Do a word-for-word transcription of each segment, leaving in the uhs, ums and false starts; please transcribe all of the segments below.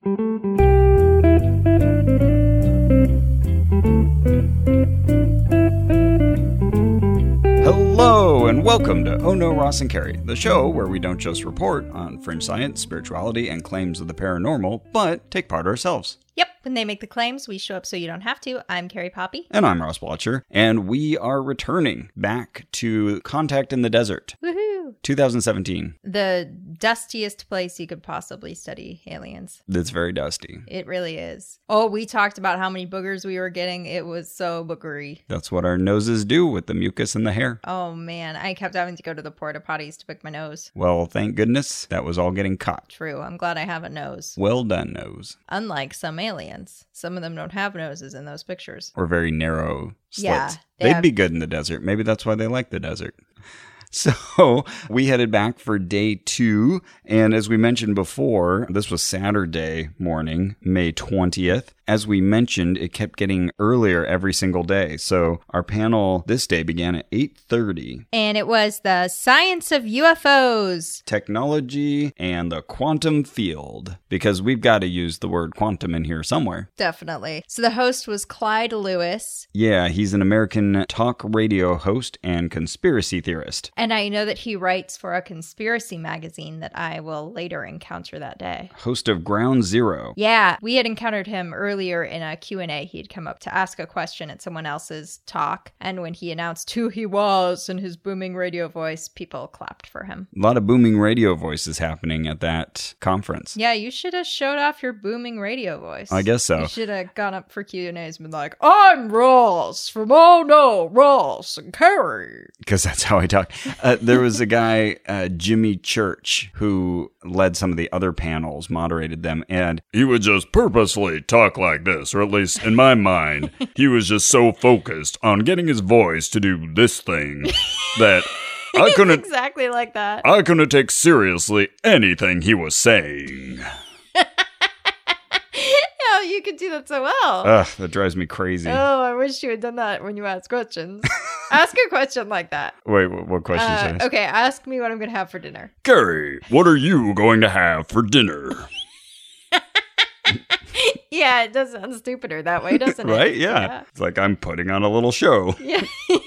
Hello, and welcome to Oh No, Ross and Carrie, the show where we don't just report on fringe science, spirituality, and claims of the paranormal, but take part ourselves. Yep, when they make the claims, we show up so you don't have to. I'm Carrie Poppy. And I'm Ross Blotcher, and we are returning back to Contact in the Desert. Woohoo! twenty seventeen. The dustiest place you could possibly study aliens. It's very dusty. It really is. Oh, we talked about how many boogers we were getting. It was so boogery. That's what our noses do with the mucus in the hair. Oh, man. I kept having to go to the porta potties to pick my nose. Well, thank goodness that was all getting caught. True. I'm glad I have a nose. Well done, nose. Unlike some aliens. Some of them don't have noses in those pictures. Or very narrow slits. Yeah, they They'd have... be good in the desert. Maybe that's why they like the desert. So we headed back for day two. And as we mentioned before, this was Saturday morning, May twentieth. As we mentioned, it kept getting earlier every single day. So our panel this day began at eight thirty. And it was the science of U F Os. Technology and the quantum field. Because we've got to use the word quantum in here somewhere. Definitely. So the host was Clyde Lewis. Yeah, he's an American talk radio host and conspiracy theorist. And I know that he writes for a conspiracy magazine that I will later encounter that day. Host of Ground Zero. Yeah, we had encountered him earlier in a Q and A. He'd come up to ask a question at someone else's talk. And when he announced who he was in his booming radio voice, people clapped for him. A lot of booming radio voices happening at that conference. Yeah, you should have showed off your booming radio voice. I guess so. You should have gone up for Q and A's and been like, I'm Ross from Oh No, Ross and Carrie. Because that's how I talk. Uh, there was a guy, uh, Jimmy Church, who led some of the other panels, moderated them, and he would just purposely talk like this, or at least in my mind, he was just so focused on getting his voice to do this thing that I couldn't exactly like that. I couldn't take seriously anything he was saying. Oh, you could do that so well. Ugh, that drives me crazy. Oh, I wish you had done that when you ask questions. Ask a question like that. Wait, what, what question Uh, should I ask? okay, ask me what I'm going to have for dinner. Carrie, what are you going to have for dinner? Yeah, it does sound stupider that way, doesn't it? Right? Yeah. yeah. It's like I'm putting on a little show. Yeah.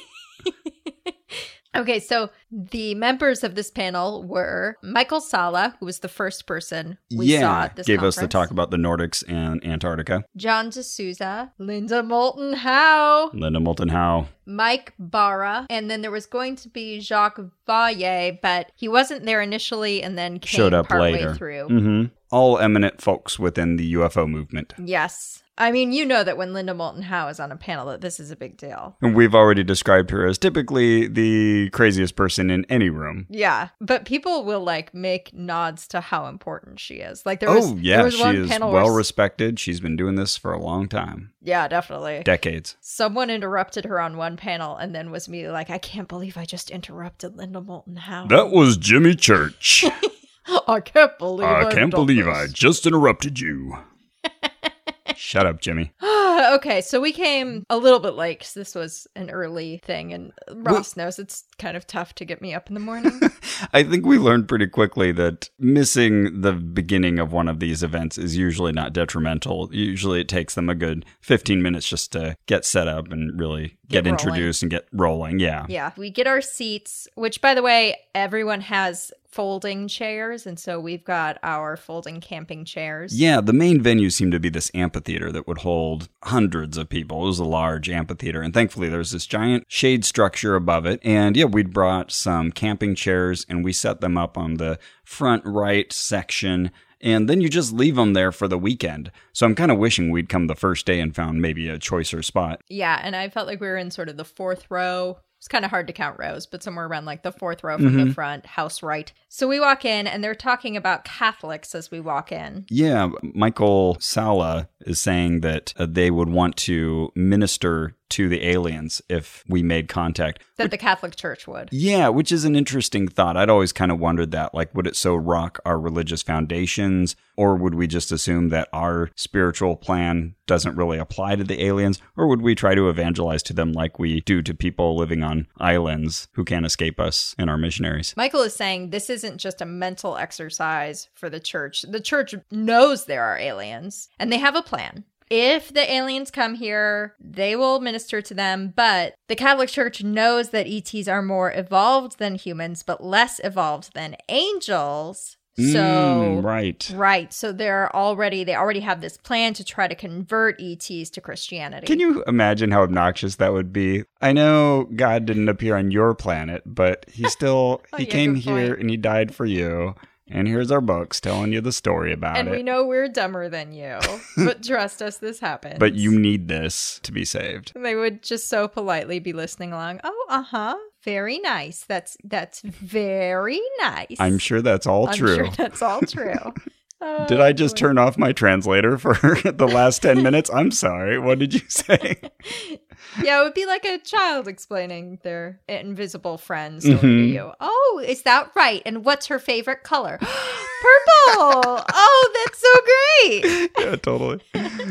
Okay, so the members of this panel were Michael Salla, who was the first person we yeah, saw at this gave conference. us the talk about the Nordics and Antarctica. John D'Souza, Linda Moulton Howe, Linda Moulton Howe. Mike Barra, and then there was going to be Jacques Vallée, but he wasn't there initially and then came Showed up partway later. through. Mm-hmm. All eminent folks within the U F O movement. Yes. I mean, you know that when Linda Moulton Howe is on a panel that this is a big deal. And we've already described her as typically the craziest person in any room. Yeah, but people will like make nods to how important she is. Like there was, oh, yeah, there was she one is panel well where, respected. She's been doing this for a long time. Yeah, definitely. Decades. Someone interrupted her on one panel and then was immediately like, I can't believe I just interrupted Linda Moulton Howe. That was Jimmy Church. I can't believe I I can't believe this. I just interrupted you. Shut up, Jimmy. Okay, so we came a little bit late because this was an early thing, and Ross knows it's kind of tough to get me up in the morning. I think we learned pretty quickly that missing the beginning of one of these events is usually not detrimental. Usually it takes them a good fifteen minutes just to get set up and really get, Get introduced and get rolling. Yeah. Yeah, we get our seats, which, by the way, everyone has folding chairs, and so we've got our folding camping chairs. Yeah, the main venue seemed to be this amphitheater that would hold hundreds of people. It was a large amphitheater, and thankfully there's this giant shade structure above it. And yeah, we'd brought some camping chairs, and we set them up on the front right section, and then you just leave them there for the weekend. So I'm kind of wishing we'd come the first day and found maybe a choicer spot. Yeah, and I felt like we were in sort of the fourth row. It's kind of hard to count rows, but somewhere around like the fourth row from Mm-hmm. the front, house right. So we walk in, and they're talking about Catholics as we walk in. Yeah, Michael Salla is saying that uh, they would want to minister to the aliens if we made contact. That the Catholic Church would. Yeah, which is an interesting thought. I'd always kind of wondered that. Like, would it so rock our religious foundations, or would we just assume that our spiritual plan doesn't really apply to the aliens, or would we try to evangelize to them like we do to people living on islands who can't escape us and our missionaries? Michael is saying this isn't just a mental exercise for the church. The church knows there are aliens, and they have a plan. If the aliens come here, they will minister to them, but the Catholic Church knows that E Ts are more evolved than humans, but less evolved than angels. So, mm, right. Right. So they're already, they already have this plan to try to convert E Ts to Christianity. Can you imagine how obnoxious that would be? I know God didn't appear on your planet, but he still, oh, he yeah, came good here point. and he died for you. And here's our books telling you the story about and it. And we know we're dumber than you, but trust us, this happens. But you need this to be saved. They would just so politely be listening along. Oh, uh-huh. Very nice. That's that's very nice. I'm sure that's all I'm true. sure that's all true. Oh, did I just boy. turn off my translator for the last ten minutes? I'm sorry. What did you say? Yeah, it would be like a child explaining their invisible friend story Mm-hmm. to you. Oh, is that right? And what's her favorite color? Purple. Oh, that's so great. Yeah, totally.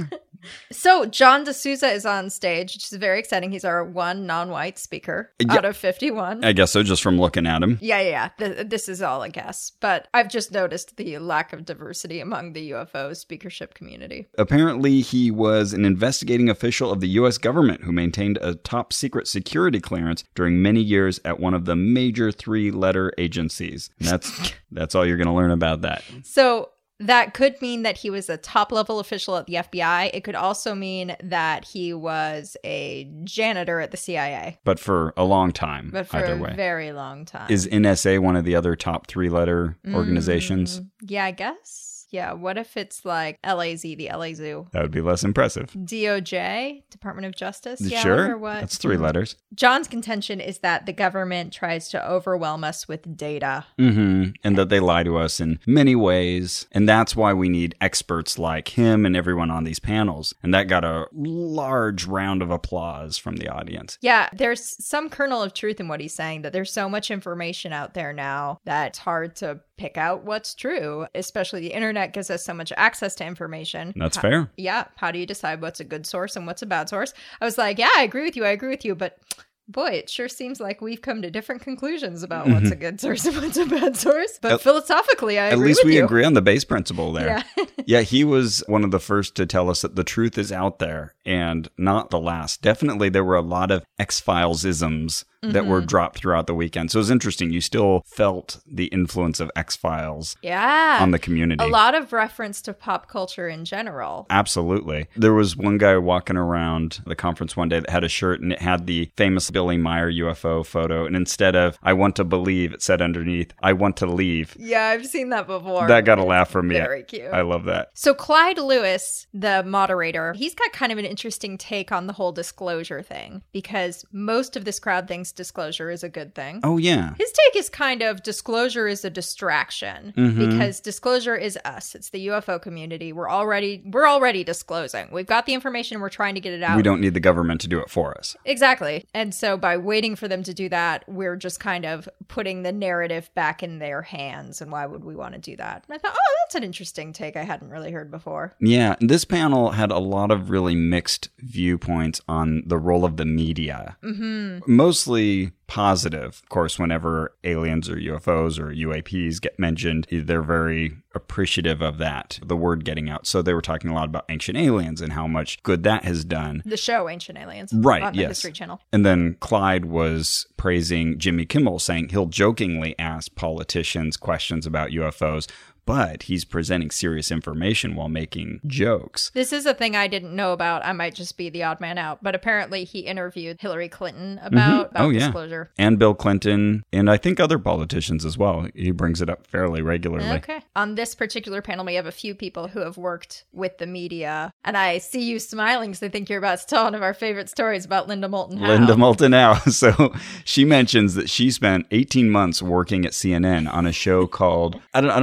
So John D'Souza is on stage, which is very exciting. He's our one non-white speaker Yeah. out of fifty-one. I guess so, just from looking at him. Yeah, yeah, yeah. Th- this is all a guess. But I've just noticed the lack of diversity among the U F O speakership community. Apparently, he was an investigating official of the U S government who maintained a top secret security clearance during many years at one of the major three-letter agencies. And that's that's all you're going to learn about that. So that could mean that he was a top-level official at the F B I. It could also mean that he was a janitor at the C I A. But for a long time, But for either a way. very long time. Is N S A one of the other top three-letter organizations? Mm, yeah, I guess. Yeah, what if it's like L A Z, the L A Zoo? That would be less impressive. D O J, Department of Justice? Yeah, Sure. or what? That's three letters. John's contention is that the government tries to overwhelm us with data. Mm-hmm. And that they lie to us in many ways. And that's why we need experts like him and everyone on these panels. And that got a large round of applause from the audience. Yeah, there's some kernel of truth in what he's saying, that there's so much information out there now that it's hard to pick out what's true, especially the internet gives us so much access to information. That's How- fair. Yeah. How do you decide what's a good source and what's a bad source? I was like, yeah, I agree with you. I agree with you. But boy, it sure seems like we've come to different conclusions about Mm-hmm. what's a good source and what's a bad source. But At- philosophically, I At agree least with we you. agree on the base principle there. Yeah. Yeah, he was one of the first to tell us that the truth is out there and not the last. Definitely, there were a lot of X-Files-isms that were dropped throughout the weekend. So it was interesting. You still felt the influence of X-Files Yeah. on the community. A lot of reference to pop culture in general. Absolutely. There was one guy walking around the conference one day that had a shirt and it had the famous Billy Meyer U F O photo. And instead of, I want to believe, it said underneath, I want to leave. Yeah, I've seen that before. That got a laugh from me. Very cute. I love that. So Clyde Lewis, the moderator, he's got kind of an interesting take on the whole disclosure thing, because most of this crowd thinks disclosure is a good thing. Oh, yeah. His take is kind of disclosure is a distraction, Mm-hmm. because disclosure is us. It's the U F O community. We're already we're already disclosing. We've got the information. We're trying to get it out. We don't need the government to do it for us. Exactly. And so by waiting for them to do that, we're just kind of putting the narrative back in their hands. And why would we want to do that? And I thought, oh, that's an interesting take I hadn't really heard before. Yeah, this panel had a lot of really mixed viewpoints on the role of the media. Mm-hmm. Mostly positive. Of course, whenever aliens or U F Os or U A Ps get mentioned, they're very appreciative of that, the word getting out. So they were talking a lot about Ancient Aliens and how much good that has done. The show Ancient Aliens. Right, On the yes. History Channel. And then Clyde was praising Jimmy Kimmel, saying he'll jokingly ask politicians questions about U F Os, but he's presenting serious information while making jokes. This is a thing I didn't know about. I might just be the odd man out. But apparently he interviewed Hillary Clinton about, about Oh, yeah. disclosure. And Bill Clinton, and I think other politicians as well. He brings it up fairly regularly. Okay. On this particular panel, we have a few people who have worked with the media. And I see you smiling because I think you're about to tell one of our favorite stories about Linda Moulton Howe. Linda Moulton Howe. So she mentions that she spent eighteen months working at C N N on a show called, I don't, I don't know if Earth it was a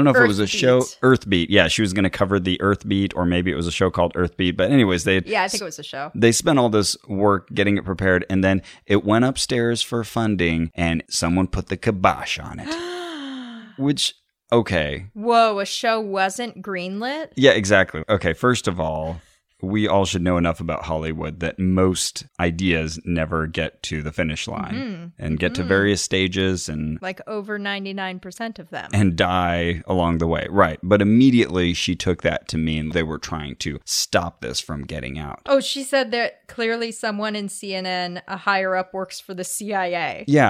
a show, Earthbeat. Yeah, she was going to cover the Earthbeat, or maybe it was a show called Earthbeat. But anyways, they yeah, I think it was a show. They spent all this work getting it prepared, and then it went upstairs for funding, and someone put the kibosh on it. Which, okay. Whoa, a show wasn't greenlit? Yeah, exactly. Okay, first of all, we all should know enough about Hollywood that most ideas never get to the finish line mm-hmm. and get mm-hmm. to various stages and like over ninety-nine percent of them and die along the way. Right. But immediately she took that to mean they were trying to stop this from getting out. Oh, she said that clearly someone in C N N, a higher up, works for the C I A. Yeah.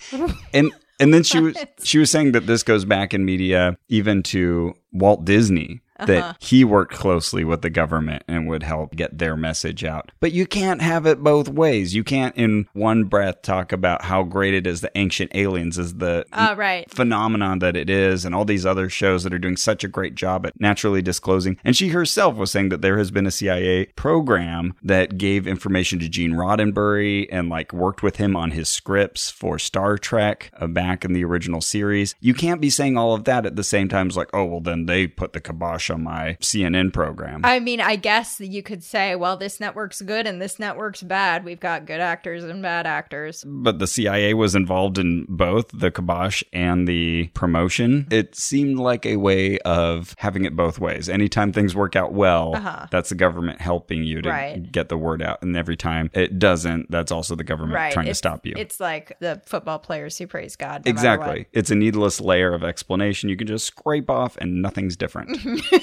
and and then she was she was saying that this goes back in media even to Walt Disney. That uh-huh. he worked closely with the government and would help get their message out. But you can't have it both ways. You can't in one breath talk about how great it is that Ancient Aliens is the uh, right. phenomenon that it is, and all these other shows that are doing such a great job at naturally disclosing. And she herself was saying that there has been a C I A program that gave information to Gene Roddenberry and like worked with him on his scripts for Star Trek uh, back in the original series. You can't be saying all of that at the same time as like, oh, well, then they put the kibosh on my C N N program. I mean, I guess you could say, well, this network's good and this network's bad. We've got good actors and bad actors. But the C I A was involved in both the kibosh and the promotion. It seemed like a way of having it both ways. Anytime things work out well, uh-huh. that's the government helping you to right. get the word out. And every time it doesn't, that's also the government right. trying it's, to stop you. It's like the football players who praise God. No exactly. It's a needless layer of explanation you can just scrape off and nothing's different.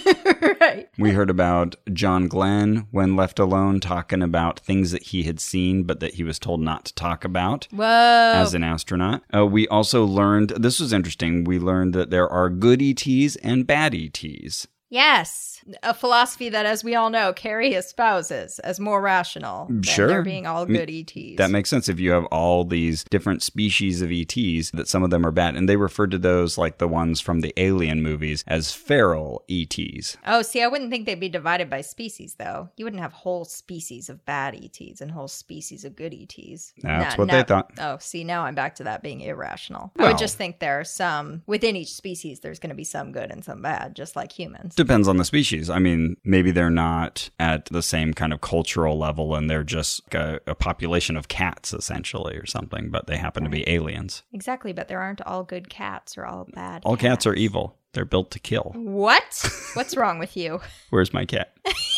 Right. We heard about John Glenn, when left alone, talking about things that he had seen, but that he was told not to talk about Whoa. as an astronaut. Uh, we also learned, this was interesting, we learned that there are good E Ts and bad E Ts. Yes. A philosophy that, as we all know, Carrie espouses as more rational than sure. there being all good I mean, E Ts. That makes sense if you have all these different species of E Ts, that some of them are bad. And they referred to those, like the ones from the Alien movies, as feral E Ts. Oh, see, I wouldn't think they'd be divided by species, though. You wouldn't have whole species of bad E Ts and whole species of good E Ts. That's nah, what nah, they thought. Oh, see, now I'm back to that being irrational. Well, I would just think there are some, within each species, there's going to be some good and some bad, just like humans. Depends on the species. I mean, maybe they're not at the same kind of cultural level and they're just a, a population of cats, essentially, or something, but they happen right. to be aliens. Exactly, but there aren't all good cats or all bad All cats, cats are evil. They're built to kill. What? What's wrong with you? Where's my cat?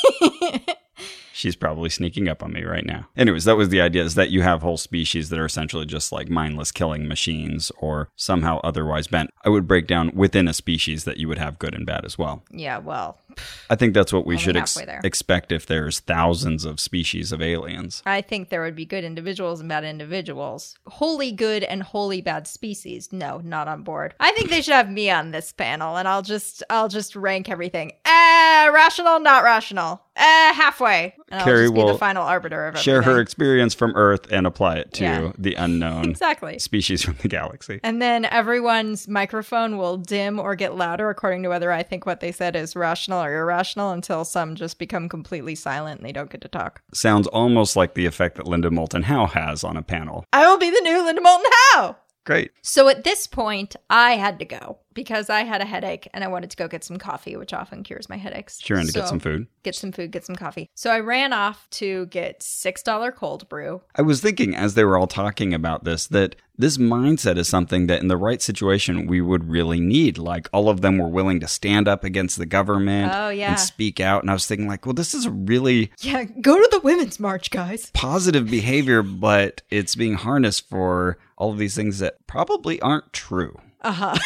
She's probably sneaking up on me right now. Anyways, that was the idea, is that you have whole species that are essentially just like mindless killing machines or somehow otherwise bent. I would break down within a species that you would have good and bad as well. Yeah, well. I think that's what we should ex- there. expect if there's thousands of species of aliens. I think there would be good individuals and bad individuals. Wholly good and wholly bad species. No, not on board. I think they should have me on this panel and I'll just I'll just rank everything. Eh, rational, not rational. Eh, halfway. And I'll Carrie just be will the final arbiter of everything. Share her experience from Earth and apply it to yeah. the unknown exactly. species from the galaxy. And then everyone's microphone will dim or get louder according to whether I think what they said is rational or irrational, until some just become completely silent and they don't get to talk. Sounds almost like the effect that Linda Moulton Howe has on a panel. I will be the new Linda Moulton Howe! Great. So at this point, I had to go because I had a headache and I wanted to go get some coffee, which often cures my headaches. Sure, and to so, get some food. Get some food, get some coffee. So I ran off to get six dollars cold brew. I was thinking, as they were all talking about this, that this mindset is something that in the right situation we would really need. Like all of them were willing to stand up against the government oh, yeah. and speak out. And I was thinking like, well, this is a really yeah, go to the Women's March, guys. Positive behavior, but it's being harnessed for all of these things that probably aren't true. Uh-huh.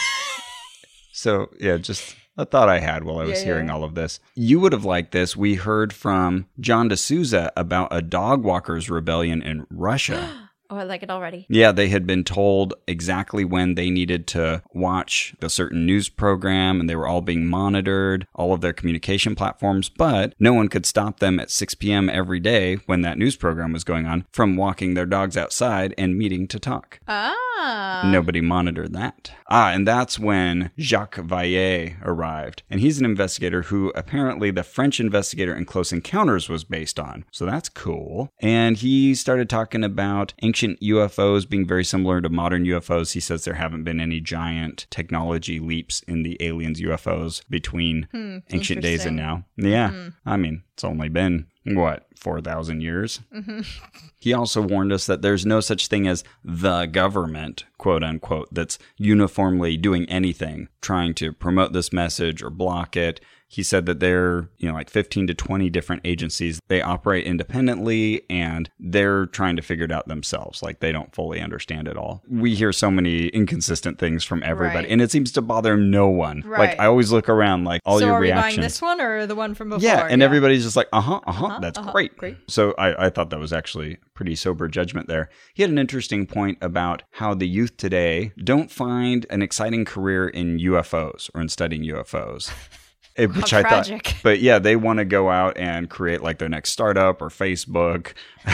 So, yeah, just a thought I had while I was yeah, hearing yeah. all of this. You would have liked this. We heard from John D'Souza about a dog walkers rebellion in Russia. Oh, I like it already. Yeah, they had been told exactly when they needed to watch a certain news program, and they were all being monitored, all of their communication platforms, but no one could stop them at six p.m. every day when that news program was going on from walking their dogs outside and meeting to talk. Ah. Nobody monitored that. Ah, and that's when Jacques Vallée arrived. And he's an investigator who apparently the French investigator in Close Encounters was based on. So that's cool. And he started talking about ancient ancient U F Os being very similar to modern U F Os. He says there haven't been any giant technology leaps in the aliens U F Os between Hmm, ancient days and interesting. now. Yeah. Mhm. I mean, it's only been, what, four thousand years? Mhm. He also warned us that there's no such thing as the government, quote unquote, that's uniformly doing anything, trying to promote this message or block it. He said that they're, you know, like fifteen to twenty different agencies. They operate independently and they're trying to figure it out themselves. Like they don't fully understand it all. We hear so many inconsistent things from everybody Right. and it seems to bother no one. Right. Like I always look around like all so your are we reactions. buying this one or the one from before? Yeah, and everybody's just like, uh-huh, uh-huh, Uh-huh, that's uh-huh, great. great. So I, I thought that was actually pretty sober judgment there. He had an interesting point about how the youth today don't find an exciting career in U F Os or in studying U F Os. Eh, Which How I tragic. thought, but yeah, they want to go out and create like their next startup or Facebook.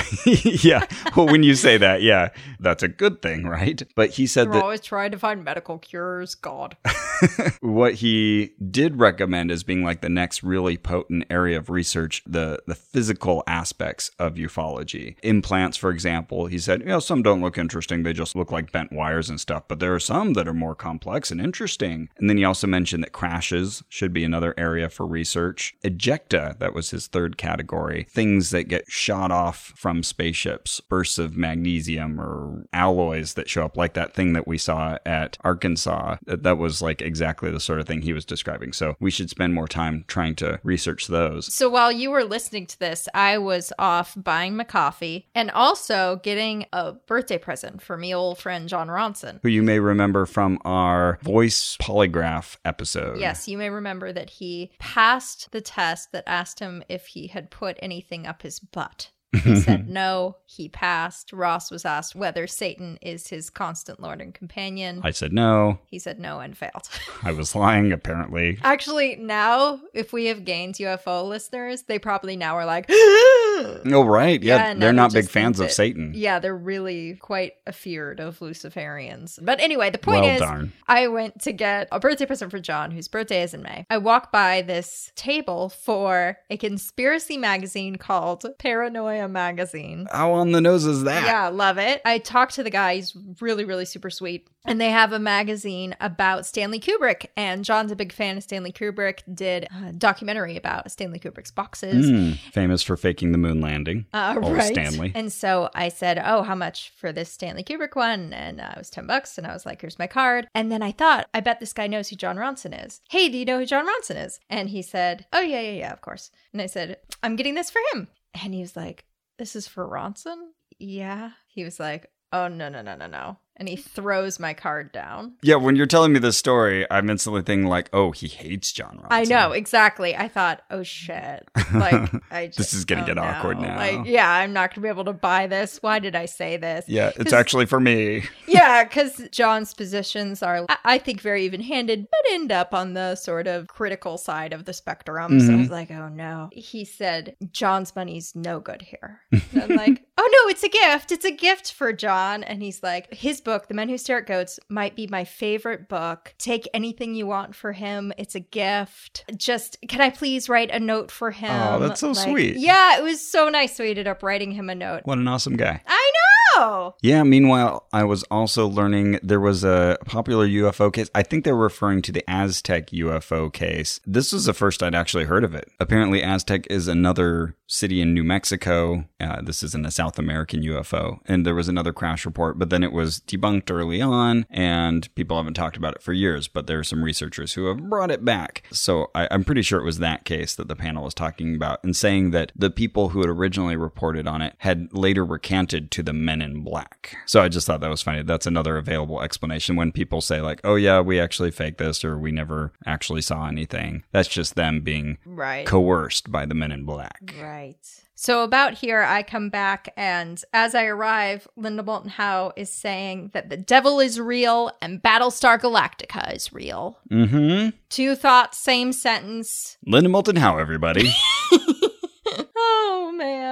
Yeah, well, when you say that, yeah, that's a good thing, right? But he said They're that always trying to find medical cures. God. what he did recommend as being like the next really potent area of research, the the physical aspects of ufology. Implants, for example, he said, you know, some don't look interesting. They just look like bent wires and stuff. But there are some that are more complex and interesting. And then he also mentioned that crashes should be another area for research. Ejecta, that was his third category. Things that get shot off from spaceships, bursts of magnesium or alloys that show up, like that thing that we saw at Arkansas. That that was like exactly the sort of thing he was describing. So we should spend more time trying to research those. So while you were listening to this, I was off buying my coffee and also getting a birthday present for me old friend John Ronson. Who you may remember from our voice polygraph episode. Yes, you may remember that he passed the test that asked him if he had put anything up his butt. He said no, he passed. Ross was asked whether Satan is his constant lord and companion. I said no. He said no and failed. I was lying, apparently. Actually, now, if we have gained U F O listeners, they probably now are like, Oh, right. Yeah, Yeah, and they're now not they big just fans think of that- Satan. yeah, they're really quite afeared of Luciferians. But anyway, the point Well, is, darn. I went to get a birthday present for John, whose birthday is in May. I walk by this table for a conspiracy magazine called Paranoia Magazine. How on the nose is that? Yeah, love it. I talked to the guy. He's really, really super sweet. And they have a magazine about Stanley Kubrick. And John's a big fan of Stanley Kubrick, did a documentary about Stanley Kubrick's boxes. Mm, famous for faking the moon landing. Uh, Old right. Stanley. And so I said, oh, how much for this Stanley Kubrick one? And uh, it was ten bucks. And I was like, here's my card. And then I thought, I bet this guy knows who John Ronson is. Hey, do you know who John Ronson is? And he said, oh, yeah, yeah, yeah, of course. And I said, I'm getting this for him. And he was like, this is for Ronson? Yeah. He was like, oh, no, no, no, no, no. And he throws my card down. Yeah, when you're telling me this story, I'm instantly thinking like, oh, he hates John Ronson. I know, exactly. I thought, oh shit. Like, I just, This is gonna oh, get no. awkward now. Like, yeah, I'm not going to be able to buy this. Why did I say this? Yeah, it's 'Cause- actually for me. Yeah, because John's positions are, I- I think, very even handed, but end up on the sort of critical side of the spectrum. So I Mhm. was like, oh no. He said, John's money's no good here. And I'm like, oh no, it's a gift. It's a gift for John. And he's like, his book, The Men Who Stare at Goats, might be my favorite book. Take anything you want for him. It's a gift. Just, can I please write a note for him? Oh, that's so Like, sweet. Yeah, it was so nice. So we ended up writing him a note. What an awesome guy. I know. Yeah, meanwhile, I was also learning there was a popular U F O case. I think they were referring to the Aztec U F O case. This was the first I'd actually heard of it. Apparently, Aztec is another city in New Mexico. Uh, this isn't a South American U F O. And there was another crash report, but then it was debunked early on, and people haven't talked about it for years. But there are some researchers who have brought it back. So I, I'm pretty sure it was that case that the panel was talking about and saying that the people who had originally reported on it had later recanted to the Men in Black. So I just thought that was funny. That's another available explanation when people say like, oh yeah, we actually faked this or we never actually saw anything. That's just them being Right. coerced by the Men in Black. Right. So about here, I come back, and as I arrive, Linda Moulton Howe is saying that the devil is real and Battlestar Galactica is real. Mm-hmm. Two thoughts, same sentence. Linda Moulton Howe, everybody. Oh, man.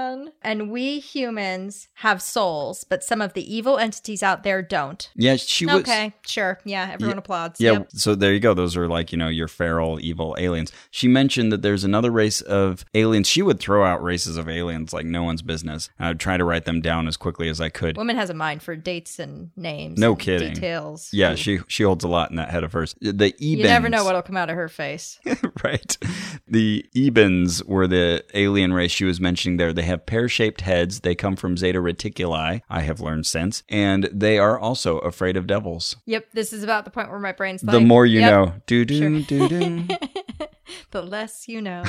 And we humans have souls, but some of the evil entities out there don't. Yeah, she was... Okay, sure. Yeah, everyone yeah, applauds. Yeah, Yep. So there you go. Those are like, you know, your feral, evil aliens. She mentioned that there's another race of aliens. She would throw out races of aliens like no one's business. I would try to write them down as quickly as I could. Woman has a mind for dates and names. No and kidding. Details. Yeah, she she holds a lot in that head of hers. The Ebens. You never know what'll come out of her face. Right. The Ebens were the alien race she was mentioning there. They have pear-shaped heads. They come from Zeta Reticuli, I have learned since. And they are also afraid of devils. Yep, this is about the point where my brain's like... The more you yep, know. Do-do, sure. do-do. The less you know.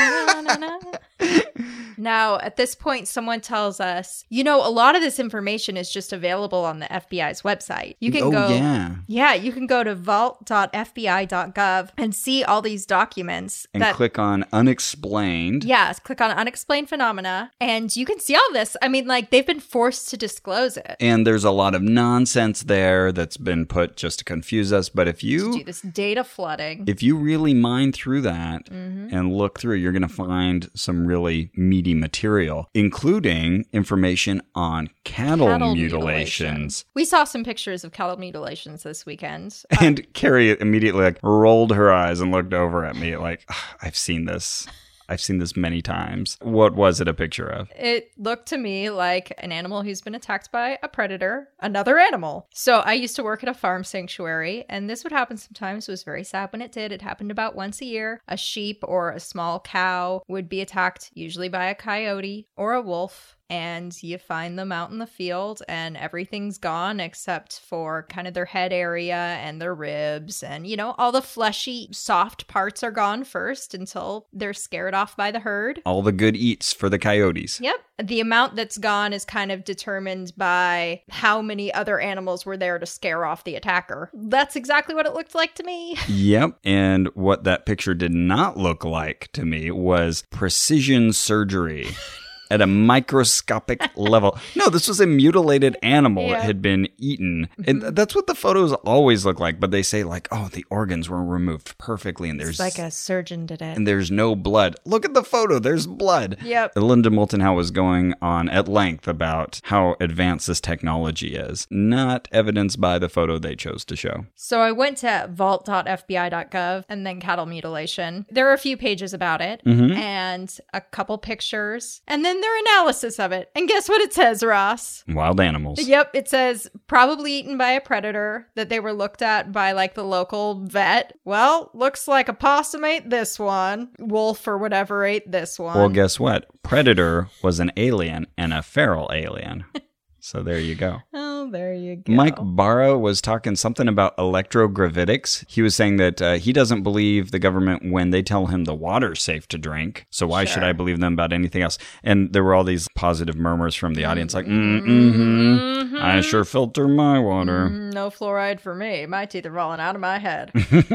Now, at this point, someone tells us, you know, a lot of this information is just available on the F B I's website. You can oh, go, yeah. Yeah, you can go to vault dot f b i dot gov and see all these documents. And that, click on Unexplained. Yeah, click on Unexplained Phenomena, and you can see all this. I mean, like, they've been forced to disclose it. And there's a lot of nonsense there that's been put just to confuse us. But if you... To do this data flooding. If you really mine through that mm-hmm. and look through, you're going to find some really meaty material, including information on cattle, cattle mutilations. Mutilation. We saw some pictures of cattle mutilations this weekend. And uh, Carrie immediately like rolled her eyes and looked over at me like, I've seen this. I've seen this many times. What was it a picture of? It looked to me like an animal who's been attacked by a predator, another animal. So I used to work at a farm sanctuary, and this would happen sometimes. It was very sad when it did. It happened about once a year. A sheep or a small cow would be attacked, usually by a coyote or a wolf. And you find them out in the field and everything's gone except for kind of their head area and their ribs. And, you know, all the fleshy, soft parts are gone first until they're scared off by the herd. All the good eats for the coyotes. Yep. The amount that's gone is kind of determined by how many other animals were there to scare off the attacker. That's exactly what it looked like to me. Yep. And what that picture did not look like to me was precision surgery. At a microscopic level. No, this was a mutilated animal yeah. that had been eaten. And that's what the photos always look like. But they say like, oh, the organs were removed perfectly. And there's it's like a surgeon did it. And there's no blood. Look at the photo. There's blood. Yep. Linda Moulton Howe was going on at length about how advanced this technology is. Not evidenced by the photo they chose to show. So I went to vault dot f b i dot gov and then cattle mutilation. There are a few pages about it mm-hmm. and a couple pictures. And then their analysis of it. And guess what it says, Ross? Wild animals. Yep, it says probably eaten by a predator, that they were looked at by like the local vet. Well, looks like a possum ate this one. Wolf or whatever ate this one. Well, guess what? Predator was an alien and a feral alien. So there you go. Oh, there you go. Mike Barra was talking something about electrogravitics. He was saying that uh, he doesn't believe the government when they tell him the water's safe to drink. So why sure. should I believe them about anything else? And there were all these positive murmurs from the audience like, mm-hmm, mm-hmm. I sure filter my water. Mm, no fluoride for me. My teeth are falling out of my head.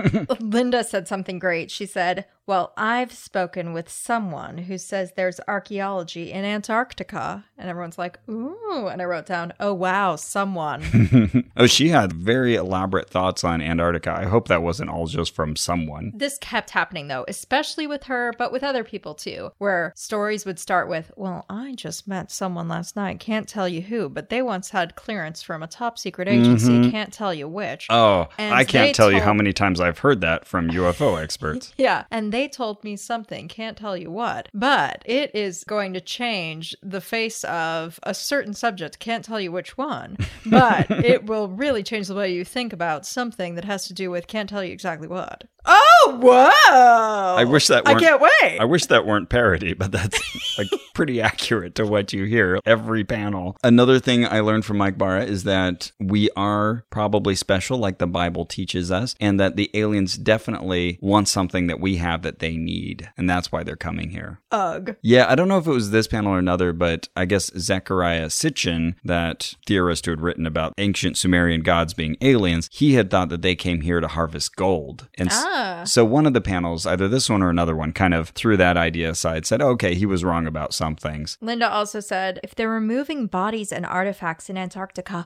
Linda said something great. She said, well, I've spoken with someone who says there's archaeology in Antarctica. And everyone's like, ooh. And I wrote down, oh, wow, someone. Oh, she had very elaborate thoughts on Antarctica. I hope that wasn't all just from someone. This kept happening, though, especially with her, but with other people, too, where stories would start with, well, I just met someone last night. Can't tell you who, but they once had clearance from a top secret agency. Mm-hmm. Can't tell you which. Oh, and I can't tell told- you how many times I've heard that from U F O experts. Yeah, and they told me something, can't tell you what, but it is going to change the face of a certain subject, can't tell you which one, but it will really change the way you think about something that has to do with can't tell you exactly what. Oh, whoa! I wish that weren't, I can't wait! I wish that weren't parody, but that's like pretty accurate to what you hear every panel. Another thing I learned from Mike Barra is that we are probably special, like the Bible teaches us, and that the aliens definitely want something that we have that they need, and that's why they're coming here. Ugh. Yeah, I don't know if it was this panel or another, but I guess Zecharia Sitchin, that theorist who had written about ancient Sumerian gods being aliens, he had thought that they came here to harvest gold. And ah. So one of the panels, either this one or another one, kind of threw that idea aside, said, okay, he was wrong about some things. Linda also said, if they're removing bodies and artifacts in Antarctica,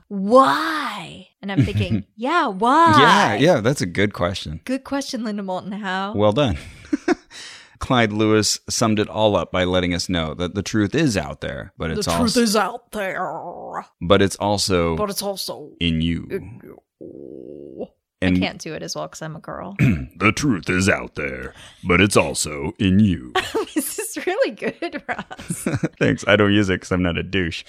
why? And I'm thinking, yeah, why? Yeah, yeah, that's a good question. Good question, Linda Moulton Howe. Well done. Clyde Lewis summed it all up by letting us know that the truth is out there, but it's the also truth is out there. But it's also But it's also in you. in you. And I can't do it as well because I'm a girl. the truth is out there, but it's also in you. This is really good, Ross. Thanks. I don't use it because I'm not a douche.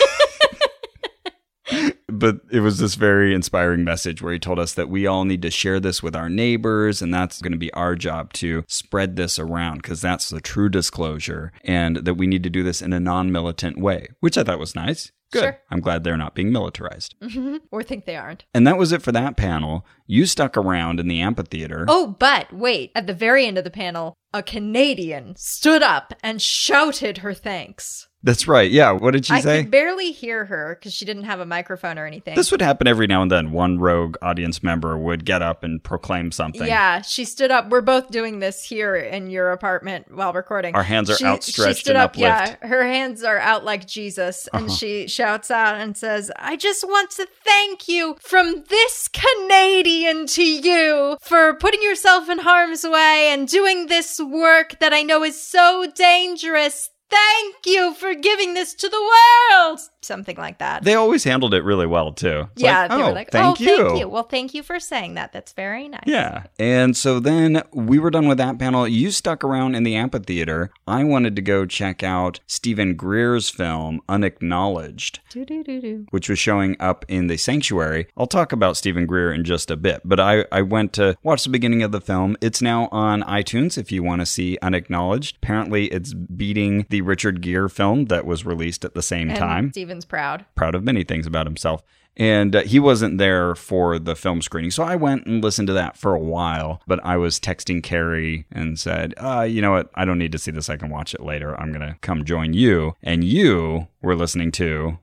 But it was this very inspiring message where he told us that we all need to share this with our neighbors, and that's going to be our job to spread this around because that's the true disclosure, and that we need to do this in a non-militant way, which I thought was nice. Good. Sure. I'm glad they're not being militarized. Mm-hmm. Or think they aren't. And that was it for that panel. You stuck around in the amphitheater. Oh, but wait. At the very end of the panel, a Canadian stood up and shouted her thanks. That's right. Yeah. What did she I say? could barely hear her because she didn't have a microphone or anything. This would happen every now and then. One rogue audience member would get up and proclaim something. Yeah, she stood up. We're both doing this here in your apartment while recording. Our hands are she, outstretched she stood and up, uplift. Yeah, her hands are out like Jesus. And Uh-huh. she shouts out and says, I just want to thank you from this Canadian to you for putting yourself in harm's way and doing this work that I know is so dangerous. Thank you for giving this to the world. Something like that. They always handled it really well, too. It's yeah, like, they oh, were like, thank oh, you. thank you. Well, thank you for saying that. That's very nice. Yeah. And so then we were done with that panel. You stuck around in the amphitheater. I wanted to go check out Stephen Greer's film, Unacknowledged, Do-do-do-do. which was showing up in the sanctuary. I'll talk about Stephen Greer in just a bit, but I, I went to watch the beginning of the film. It's now on iTunes if you want to see Unacknowledged. Apparently, it's beating the Richard Gere film that was released at the same And time. Steven's proud. Proud of many things about himself. And uh, he wasn't there for the film screening. So I went and listened to that for a while. But I was texting Carrie and said, uh, you know what? I don't need to see this. I can watch it later. I'm going to come join you. And you were listening to...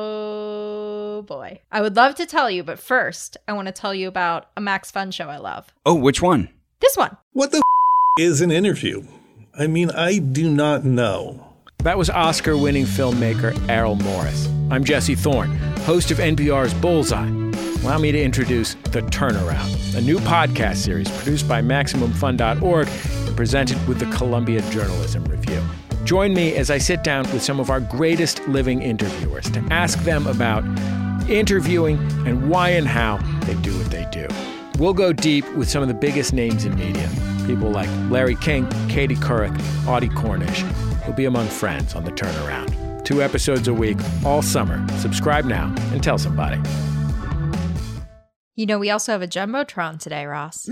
Oh, boy. I would love to tell you, but first, I want to tell you about a Max Fun show I love. Oh, which one? This one. What the f- is an interview? I mean, I do not know. That was Oscar-winning filmmaker Errol Morris. I'm Jesse Thorne, host of N P R's Bullseye. Allow me to introduce The Turnaround, a new podcast series produced by Maximum Fun dot org and presented with the Columbia Journalism Review. Join me as I sit down with some of our greatest living interviewers to ask them about interviewing and why and how they do what they do. We'll go deep with some of the biggest names in media, people like Larry King, Katie Couric, Audie Cornish. We'll be among friends on The Turnaround. Two episodes a week, all summer. Subscribe now and tell somebody. You know, we also have a Jumbotron today, Ross.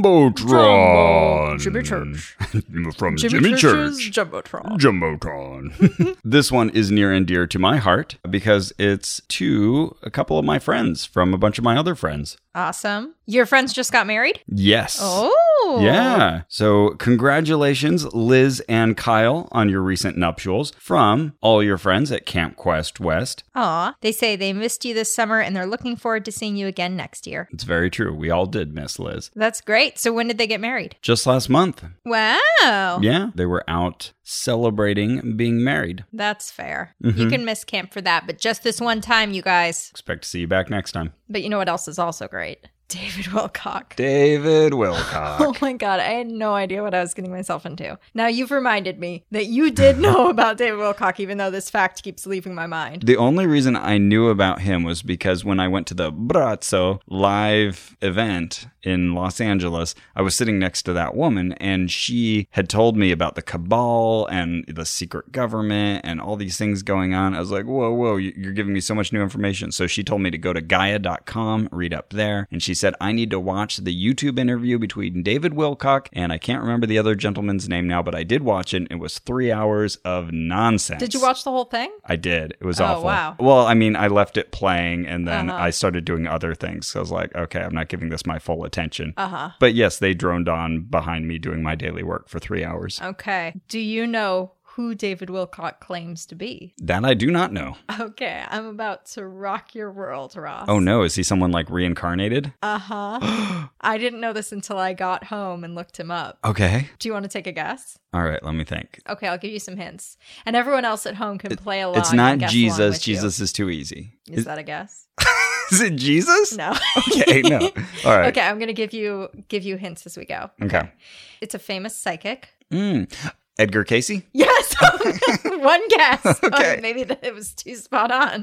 Jumbotron. Jimmy Church. From Jimmy, Jimmy Church's Church. Jumbotron. Jumbotron. This one is near and dear to my heart because it's to a couple of my friends from a bunch of my other friends. Awesome. Your friends just got married? Yes. Oh. Yeah. So congratulations, Liz and Kyle, on your recent nuptials from all your friends at Camp Quest West. Aw. They say they missed you this summer and they're looking forward to seeing you again next year. It's very true. We all did miss Liz. That's great. So when did they get married? Just last month. Wow. Yeah. They were out celebrating being married. That's fair. Mm-hmm. You can miss camp for that, but just this one time, you guys. Expect to see you back next time. But you know what else is also great? David Wilcock. David Wilcock. Oh my God, I had no idea what I was getting myself into. Now you've reminded me that you did know about David Wilcock, even though this fact keeps leaving my mind. The only reason I knew about him was because when I went to the Brazzo live event in Los Angeles, I was sitting next to that woman and she had told me about the cabal and the secret government and all these things going on. I was like, whoa, whoa, you're giving me so much new information. So she told me to go to Gaia dot com, read up there. And she said, I need to watch the YouTube interview between David Wilcock and I can't remember the other gentleman's name now, but I did watch it. It was three hours of nonsense. Did you watch the whole thing? I did. It was Oh, awful. wow. Well, I mean, I left it playing and then Uh-huh. I started doing other things. So I was like, okay, I'm not giving this my full attention. Uh-huh. But yes, they droned on behind me doing my daily work for three hours. Okay. Do you know who David Wilcock claims to be? That I do not know. Okay, I'm about to rock your world, Ross. Oh no, is he someone like reincarnated? Uh-huh. I didn't know this until I got home and looked him up. Okay. Do you want to take a guess? All right, let me think. Okay, I'll give you some hints. And everyone else at home can play along. It's not and guess along Jesus. with you. Jesus is too easy. Is that a guess? Is it Jesus? No. Okay, no. All right. Okay, I'm going to give you give you hints as we go. Okay. It's a famous psychic. Mm. Edgar Casey? Yes. One guess. Okay. Oh, maybe that it was too spot on.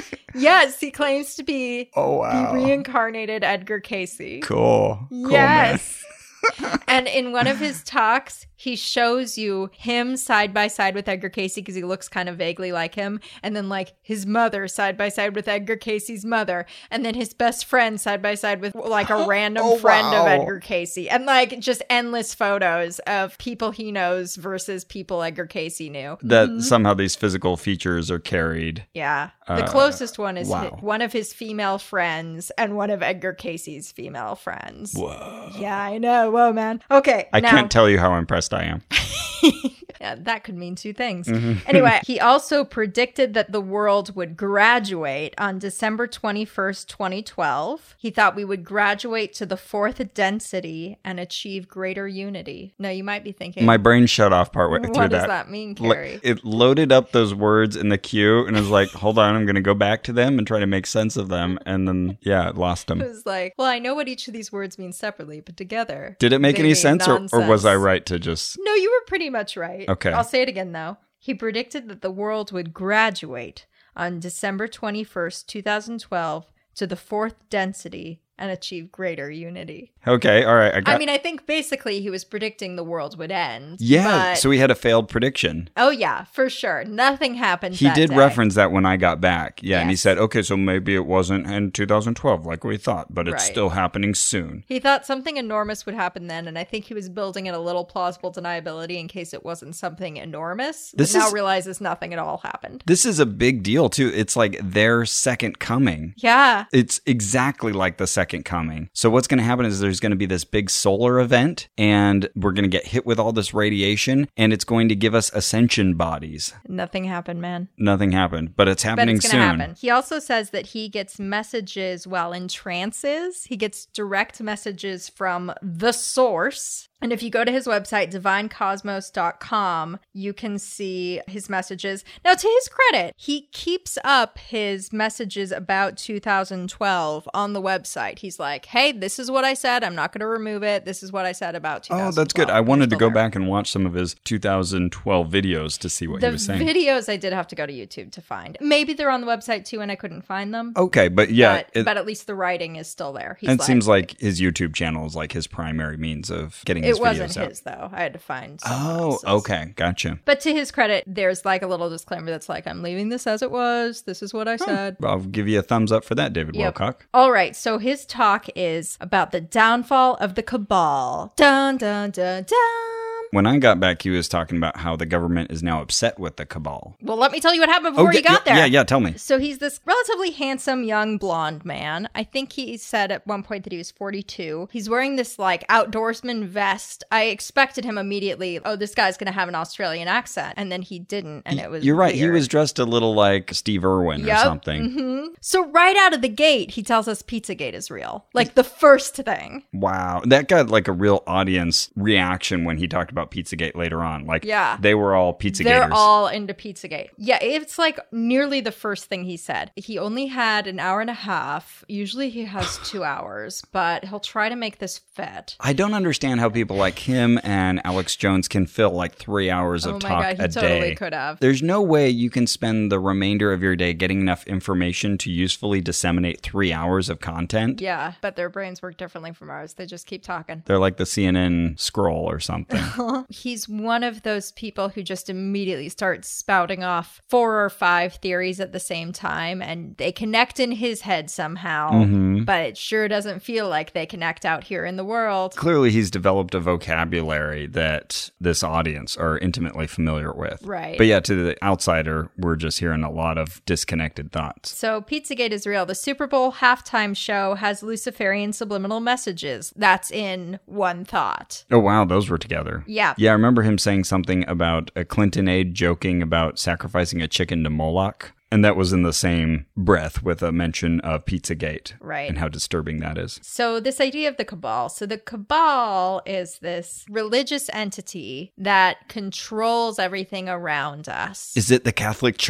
Yes, he claims to be Oh, wow. the reincarnated Edgar Casey. Cool. Cool, Yes. And in one of his talks, he shows you him side by side with Edgar Casey because he looks kind of vaguely like him. And then like his mother side by side with Edgar Casey's mother. And then his best friend side by side with like a random Oh, friend wow. of Edgar Casey. And like just endless photos of people he knows versus people Edgar Casey knew. That somehow these physical features are carried. Yeah. The Uh, closest one is wow. hi- one of his female friends and one of Edgar Casey's female friends. Whoa. Yeah, I know. Whoa, man. Okay. I now- can't tell you how impressed I am. Yeah, that could mean two things. Mm-hmm. Anyway, he also predicted that the world would graduate on December twenty-first, twenty twelve. He thought we would graduate to the fourth density and achieve greater unity. Now, you might be thinking, My brain shut off partway through what does that. that mean, Like, Carrie? it loaded up those words in the queue and was like, hold on, I'm going to go back to them and try to make sense of them. And then, yeah, it lost It them. was like, well, I know what each of these words mean separately, but together. Did it make they any mean sense or, or was nonsense. I right to just. No, you were pretty much right. Okay. I'll say it again, though. He predicted that the world would graduate on December twenty-first, twenty twelve to the fourth density and achieve greater unity. Okay, all right. I got. I mean, I think basically he was predicting the world would end. yeah, but- so he had a failed prediction. oh, yeah, for sure. Nothing happened He that did day. reference that when I got back. Yeah, and he Yes. said, okay, so maybe it wasn't in two thousand twelve like we thought, but it's Right. still happening soon. He thought something enormous would happen then, and I think he was building in a little plausible deniability in case it wasn't something enormous. This but now is- realizes nothing at all happened. This is a big deal, too. It's like their second coming. Yeah. It's exactly like the second coming. So what's going to happen is there's going to be this big solar event, and we're going to get hit with all this radiation, and it's going to give us ascension bodies. Nothing happened, man. Nothing happened, but it's But happening it's going soon. to happen. He also says that he gets messages while in trances. He gets direct messages from the source. And if you go to his website, divine cosmos dot com, you can see his messages. Now, to his credit, he keeps up his messages about two thousand twelve on the website. He's like, hey, this is what I said. I'm not going to remove it. This is what I said about two thousand twelve. Oh, that's good. I wanted to They're go still back and watch some of his two thousand twelve videos to see what there. he was The saying. videos I did have to go to YouTube to find. Maybe they're on the website too, and I couldn't find them. Okay, but yeah, but, it, but at least the writing is still there. He's it like, seems like his YouTube channel is like his primary means of getting his it wasn't videos out. his though. I had to find. someone Oh, else's. okay, gotcha. But to his credit, there's like a little disclaimer that's like, I'm leaving this as it was. This is what I said. I'll give you a thumbs up for that, David Yep. Wilcock. All right, so his talk is about the downfall of the cabal. Dun dun dun dun. When I got back, he was talking about how the government is now upset with the cabal. Well, let me tell you what happened before yeah, you got yeah, there. Yeah, yeah, tell me. So he's this relatively handsome young blonde man. I think he said at one point that he was forty-two. He's wearing this like outdoorsman vest. I expected him immediately, oh, this guy's going to have an Australian accent. And then he didn't. And it was You're right. He weird. was dressed a little like Steve Irwin or Yep. something. Mhm. So right out of the gate, he tells us Pizzagate is real. Like the first thing. Wow. That got like a real audience reaction when he talked about Pizzagate later on. Like, Yeah. they were all Pizzagaters. They're all into Pizzagate. Yeah, it's like nearly the first thing he said. He only had an hour and a half. Usually he has two hours, but he'll try to make this fit. I don't understand how people like him and Alex Jones can fill like three hours of Oh my talk God, he a totally day. could have. There's no way you can spend the remainder of your day getting enough information to usefully disseminate three hours of content. Yeah, but their brains work differently from ours. They just keep talking. They're like the C N N scroll or something. He's one of those people who just immediately starts spouting off four or five theories at the same time, and they connect in his head somehow, Mhm. but it sure doesn't feel like they connect out here in the world. Clearly, he's developed a vocabulary that this audience are intimately familiar with. Right. But yeah, to the outsider, we're just hearing a lot of disconnected thoughts. So Pizzagate is real. The Super Bowl halftime show has Luciferian subliminal messages. That's in one thought. Oh, wow, those were together. Yeah. Yeah, I remember him saying something about a Clinton aide joking about sacrificing a chicken to Moloch. And that was in the same breath with a mention of Pizzagate. Right. And how disturbing that is. So this idea of the cabal. So the cabal is this religious entity that controls everything around us. Is it the Catholic Church?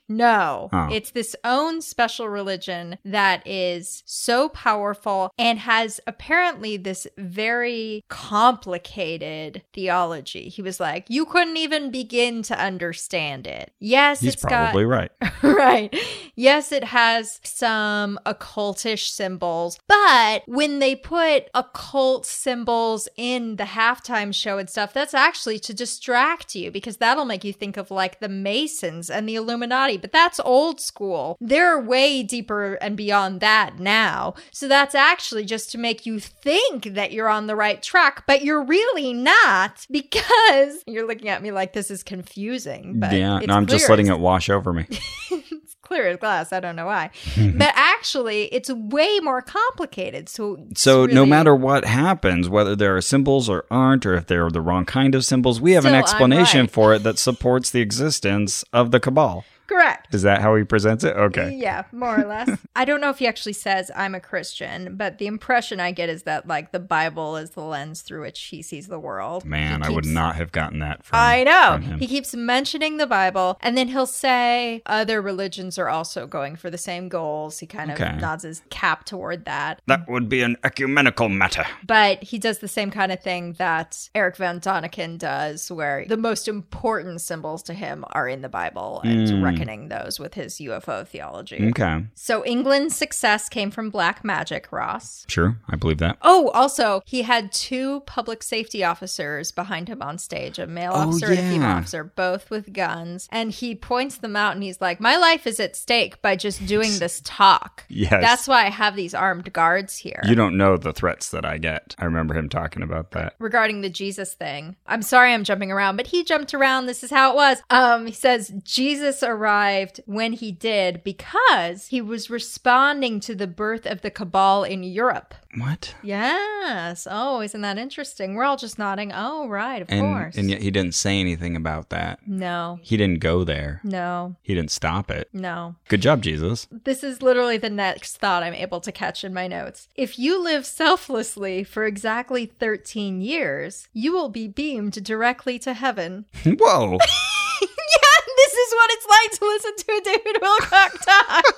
No, Oh. it's this own special religion that is so powerful and has apparently this very complicated theology. He was like, you couldn't even begin to understand it. Yes, He's it's probably got, right. right. Yes, it has some occultish symbols, but when they put occult symbols in the halftime show and stuff, that's actually to distract you because that'll make you think of like the Masons and the Illuminati, but that's old school. They're way deeper and beyond that now. So that's actually just to make you think that you're on the right track, but you're really not because you're looking at me like this is confusing. But Yeah, it's no, I'm just clear letting as- it wash over me. It's clear as glass. I don't know why. But actually, it's way more complicated. So, it's So no really- matter what happens, whether there are symbols or aren't, or if they're the wrong kind of symbols, we have an Still, I'm explanation right. for it that supports the existence of the Cabal. Correct. Is that how he presents it? Okay. Yeah, more or less. I don't know if he actually says I'm a Christian, but the impression I get is that like the Bible is the lens through which he sees the world. Man, He I would keeps- not have gotten that from I know. from him. He keeps mentioning the Bible, and then he'll say other religions are also going for the same goals. He kind of Okay. nods his cap toward that. That would be an ecumenical matter. But he does the same kind of thing that Eric Van Doniken does, where the most important symbols to him are in the Bible and Mm. reckoning those with his U F O theology. Okay. So England's success came from black magic, Ross. Sure, I believe that. Oh, also, he had two public safety officers behind him on stage, a male Oh, officer and a female yeah. officer, both with guns. And he points them out and he's like, my life is at stake by just doing this talk. Yes. That's why I have these armed guards here. You don't know the threats that I get. I remember him talking about that. Regarding the Jesus thing. I'm sorry I'm jumping around, but he jumped around. This is how it was. Um, he says Jesus arrived when he did because he was responding to the birth of the Cabal in Europe. What? Yes. Oh, isn't that interesting? We're all just nodding. Oh, right, of And course. and yet he didn't say anything about that. No, He didn't go there. no, He didn't stop it. no. Good job, Jesus. This is literally the next thought I'm able to catch in my notes. If you live selflessly for exactly thirteen years, you will be beamed directly to heaven. Whoa. Yeah, this is what it's like to listen to a David Wilcock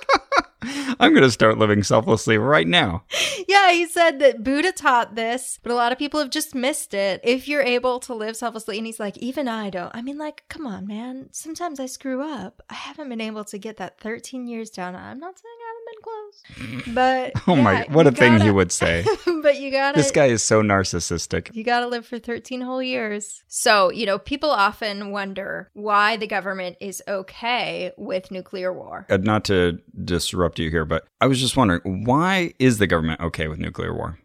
talk. I'm going to start living selflessly right now. Yeah, he said that Buddha taught this, but a lot of people have just missed it. If you're able to live selflessly, and he's like, even I don't. I mean, like, come on, man. Sometimes I screw up. I haven't been able to get that thirteen years down. I'm not saying I haven't been close, but Oh yeah, my, what you a thing he gotta- would say. But you gotta. This guy is so narcissistic. You gotta live for thirteen whole years. So, you know, people often wonder why the government is okay with nuclear war. Uh, not to disrupt you here, but I was just wondering, why is the government okay with nuclear war?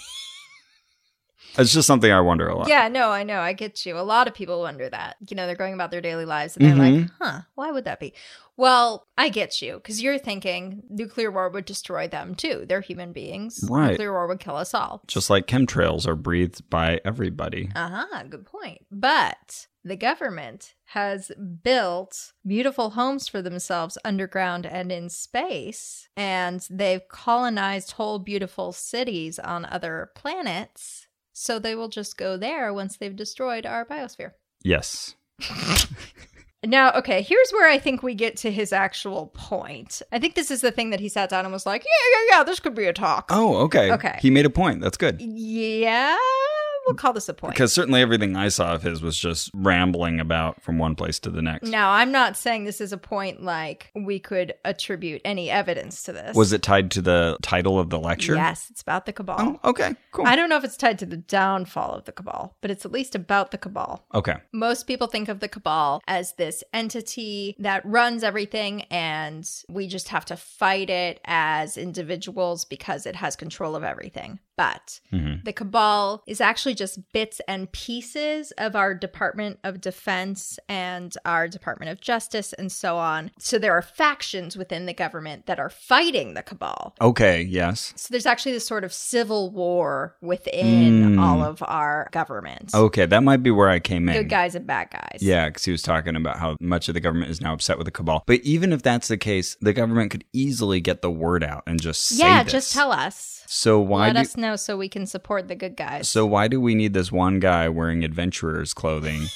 It's just something I wonder a lot. Yeah, no, I know. I get you. A lot of people wonder that. You know, they're going about their daily lives and they're like, huh, why would that be? Well, I get you because you're thinking nuclear war would destroy them too. They're human beings. Right. Nuclear war would kill us all. Just like chemtrails are breathed by everybody. Uh huh. Good point. But the government has built beautiful homes for themselves underground and in space, and they've colonized whole beautiful cities on other planets. So they will just go there once they've destroyed our biosphere. Yes. Now, okay, here's where I think we get to his actual point. I think this is the thing that he sat down and was like, yeah, yeah, yeah, this could be a talk. Oh, okay. Okay. He made a point. That's good. Yeah, we'll call this a point. Because certainly everything I saw of his was just rambling about from one place to the next. Now, I'm not saying this is a point like we could attribute any evidence to this. Was it tied to the title of the lecture? Yes, it's about the Cabal. Oh, okay. Cool. I don't know if it's tied to the downfall of the Cabal, but it's at least about the Cabal. Okay. Most people think of the Cabal as this entity that runs everything, and we just have to fight it as individuals because it has control of everything. But Mhm. the Cabal is actually just bits and pieces of our Department of Defense and our Department of Justice and so on. So there are factions within the government that are fighting the Cabal. Okay. Yes. So there's actually this sort of civil war within Mm. all of our government. Okay. That might be where I came in. Good guys and bad guys. Yeah, because he was talking about how much of the government is now upset with the Cabal. But even if that's the case, the government could easily get the word out and just say Yeah, this. just tell us. So why Let do us know so we can support the good guys. so why do we need this one guy wearing adventurer's clothing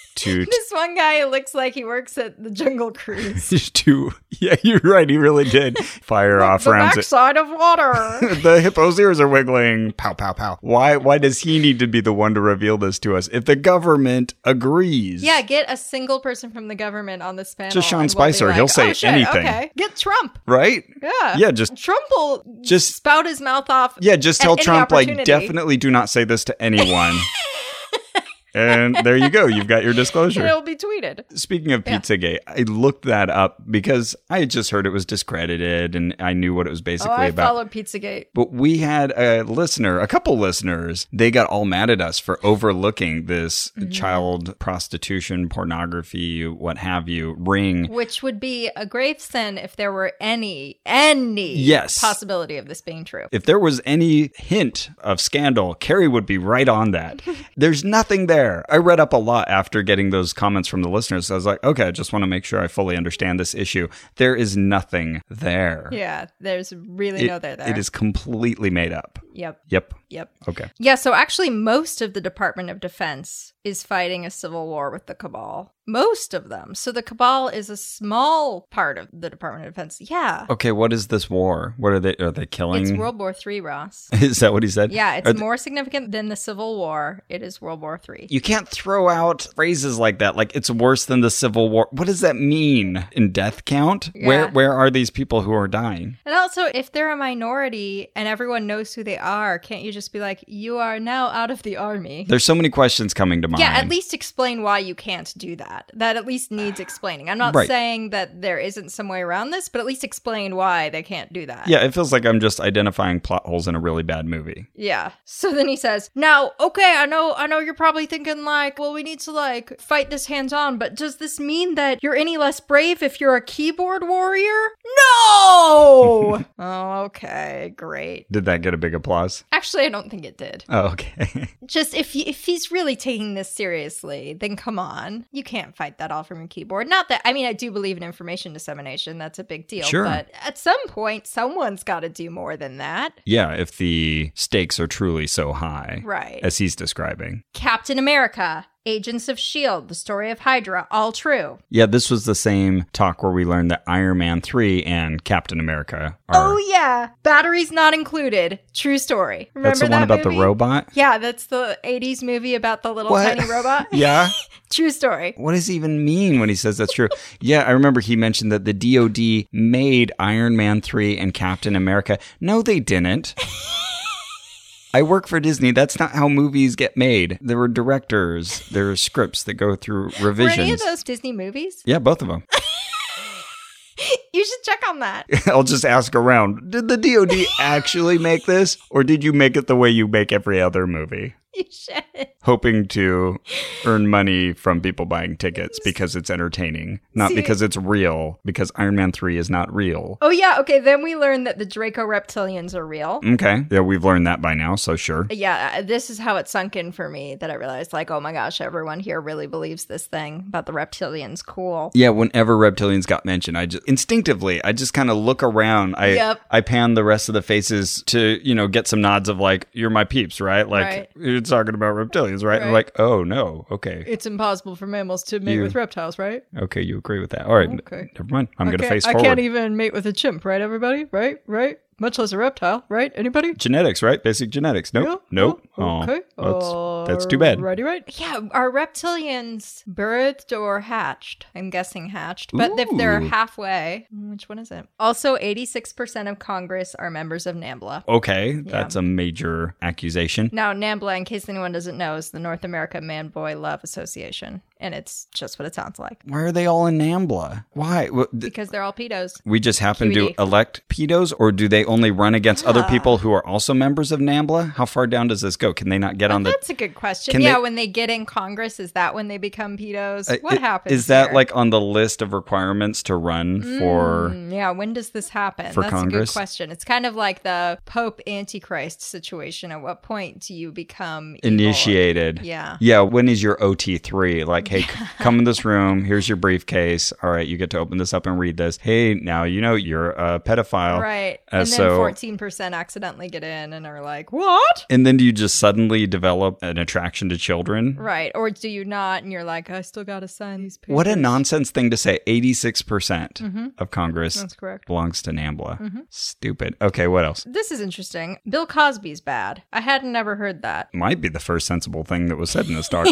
to This one guy looks like he works at the Jungle Cruise. to yeah, you're right. He really did fire off The rounds. backside of water. The hippo's ears are wiggling. Pow, pow, pow. Why? Why does he need to be the one to reveal this to us if the government agrees? Yeah, get a single person from the government on this panel. Just Sean and we'll be Spicer. like, He'll say "Oh, shit, anything." Okay, get Trump. Right? Yeah. Yeah, just Trump will just- spout his mouth off. yeah. Just at tell any Trump like opportunity. definitely do not say this to anyone. And there you go. You've got your disclosure. It'll be tweeted. Speaking of Pizzagate, I looked that up because I had just heard it was discredited and I knew what it was basically Oh, I about. followed Pizzagate. But we had a listener, a couple listeners, they got all mad at us for overlooking this Mm-hmm. child prostitution, pornography, what have you, ring. Which would be a grave sin if there were any, any Yes. possibility of this being true. If there was any hint of scandal, Carrie would be right on that. There's nothing there. I read up a lot after getting those comments from the listeners. I was like, okay, I just want to make sure I fully understand this issue. There is nothing there. Yeah, there's really It- no there there. It is completely made up. Yep. Yep. Yep. Okay. Yeah, so actually, most of the Department of Defense is fighting a civil war with the Cabal. Most of them. So the Cabal is a small part of the Department of Defense. Yeah. Okay, what is this war? What are they? Are they killing? It's World War Three, Ross. Is that what he said? Yeah, it's Are th- more significant than the Civil War. It is World War Three. You can't throw out phrases like that. Like it's worse than the Civil War. What does that mean in death count? Yeah. Where where are these people who are dying? And also, if they're a minority and everyone knows who they are, can't you just be like, you are now out of the army? There's so many questions coming to mind. Yeah, at least explain why you can't do that. That at least needs explaining. I'm not Right. saying that there isn't some way around this, but at least explain why they can't do that. Yeah, it feels like I'm just identifying plot holes in a really bad movie. Yeah. So then he says, now, okay, I know, I know you're probably thinking like, well, we need to like fight this hands on, but does this mean that you're any less brave if you're a keyboard warrior? No! Oh, okay, great. Did that get a big applause? Actually, I don't think it did. Oh, okay. Just if he, if he's really taking this seriously, then come on. You can't fight that all from your keyboard. Not that, I mean, I do believe in information dissemination. That's a big deal. Sure. But at some point, someone's got to do more than that. Yeah, if the stakes are truly so high, Right. as he's describing. Captain America, Agents of S H I E L D, the story of Hydra, all true. Yeah, this was the same talk where we learned that Iron Man three and Captain America are... Oh, yeah. Batteries not included. True story. Remember That's the that one about movie? the robot? Yeah, that's the eighties movie about the little What? tiny robot. Yeah? True story. What does he even mean when he says that's true? Yeah, I remember he mentioned that the D O D made Iron Man three and Captain America. No, they didn't. I work for Disney. That's not how movies get made. There were directors. There are scripts that go through Were revisions. any of those Disney movies? Yeah, both of them. You should check on that. I'll just ask around. Did the D O D actually make this? Or did you make it the way you make every other movie? You should. Hoping to earn money from people buying tickets because it's entertaining, not See- because it's real, because Iron Man three is not real. Oh, yeah. Okay. Then we learned that the Draco reptilians are real. Okay. Yeah, we've learned that by now, so sure. Yeah, uh, this is how it sunk in for me that I realized, like, oh my gosh, everyone here really believes this thing about the reptilians. Cool. Yeah, whenever reptilians got mentioned, I just instinctively, I just kind of look around. I Yep. I pan the rest of the faces to, you know, get some nods of like, you're my peeps, right? Like, Right. you're talking about reptilians, right? And Right. like, oh no, okay. It's impossible for mammals to mate You- with reptiles, right? Okay, you agree with that. All right, Okay. never mind. I'm going to I can't- face I forward. can't even mate with a chimp, right, everybody? Right? Right? Much less a reptile, right? Anybody? Genetics, right? Basic genetics. Nope. Yeah? Nope. Oh, Oh, okay. That's, that's too bad. Righty, right? Yeah, are reptilians birthed or hatched? I'm guessing hatched. But if they're Ooh. halfway, which one is it? Also, eighty-six percent of Congress are members of NAMBLA. Okay, that's a major accusation. Now, NAMBLA, in case anyone doesn't know, is the North America Man Boy Love Association. And it's just what it sounds like. Why are they all in NAMBLA? Why? What, th- Because they're all pedos. we just happen Q E D. to elect pedos, or do they only run against other people who are also members of NAMBLA? How far down does this go? Can they not get on the... That's a good question. Can Yeah, they- when they get in Congress, is that when they become pedos? Uh, what i- happens? Is that here? like on the list of requirements to run for... Mm, yeah, when does this happen? for That's Congress? a good question. It's kind of like the Pope Antichrist situation. At what point do you become evil? Initiated. Yeah. Yeah, when is your O T three? Like, hey, c- come in this room. Here's your briefcase. All right, you get to open this up and read this. Hey, now you know you're a pedophile. Right. Uh, and then so, fourteen percent accidentally get in and are like, what? And then do you just suddenly develop an attraction to children? Right. Or do you not? And you're like, I still got to sign these papers. What a nonsense thing to say. eighty-six percent Mm-hmm. of Congress That's correct. belongs to NAMBLA. Mm-hmm. Stupid. Okay, what else? This is interesting. Bill Cosby's bad. I hadn't ever heard that. Might be the first sensible thing that was said in this talk.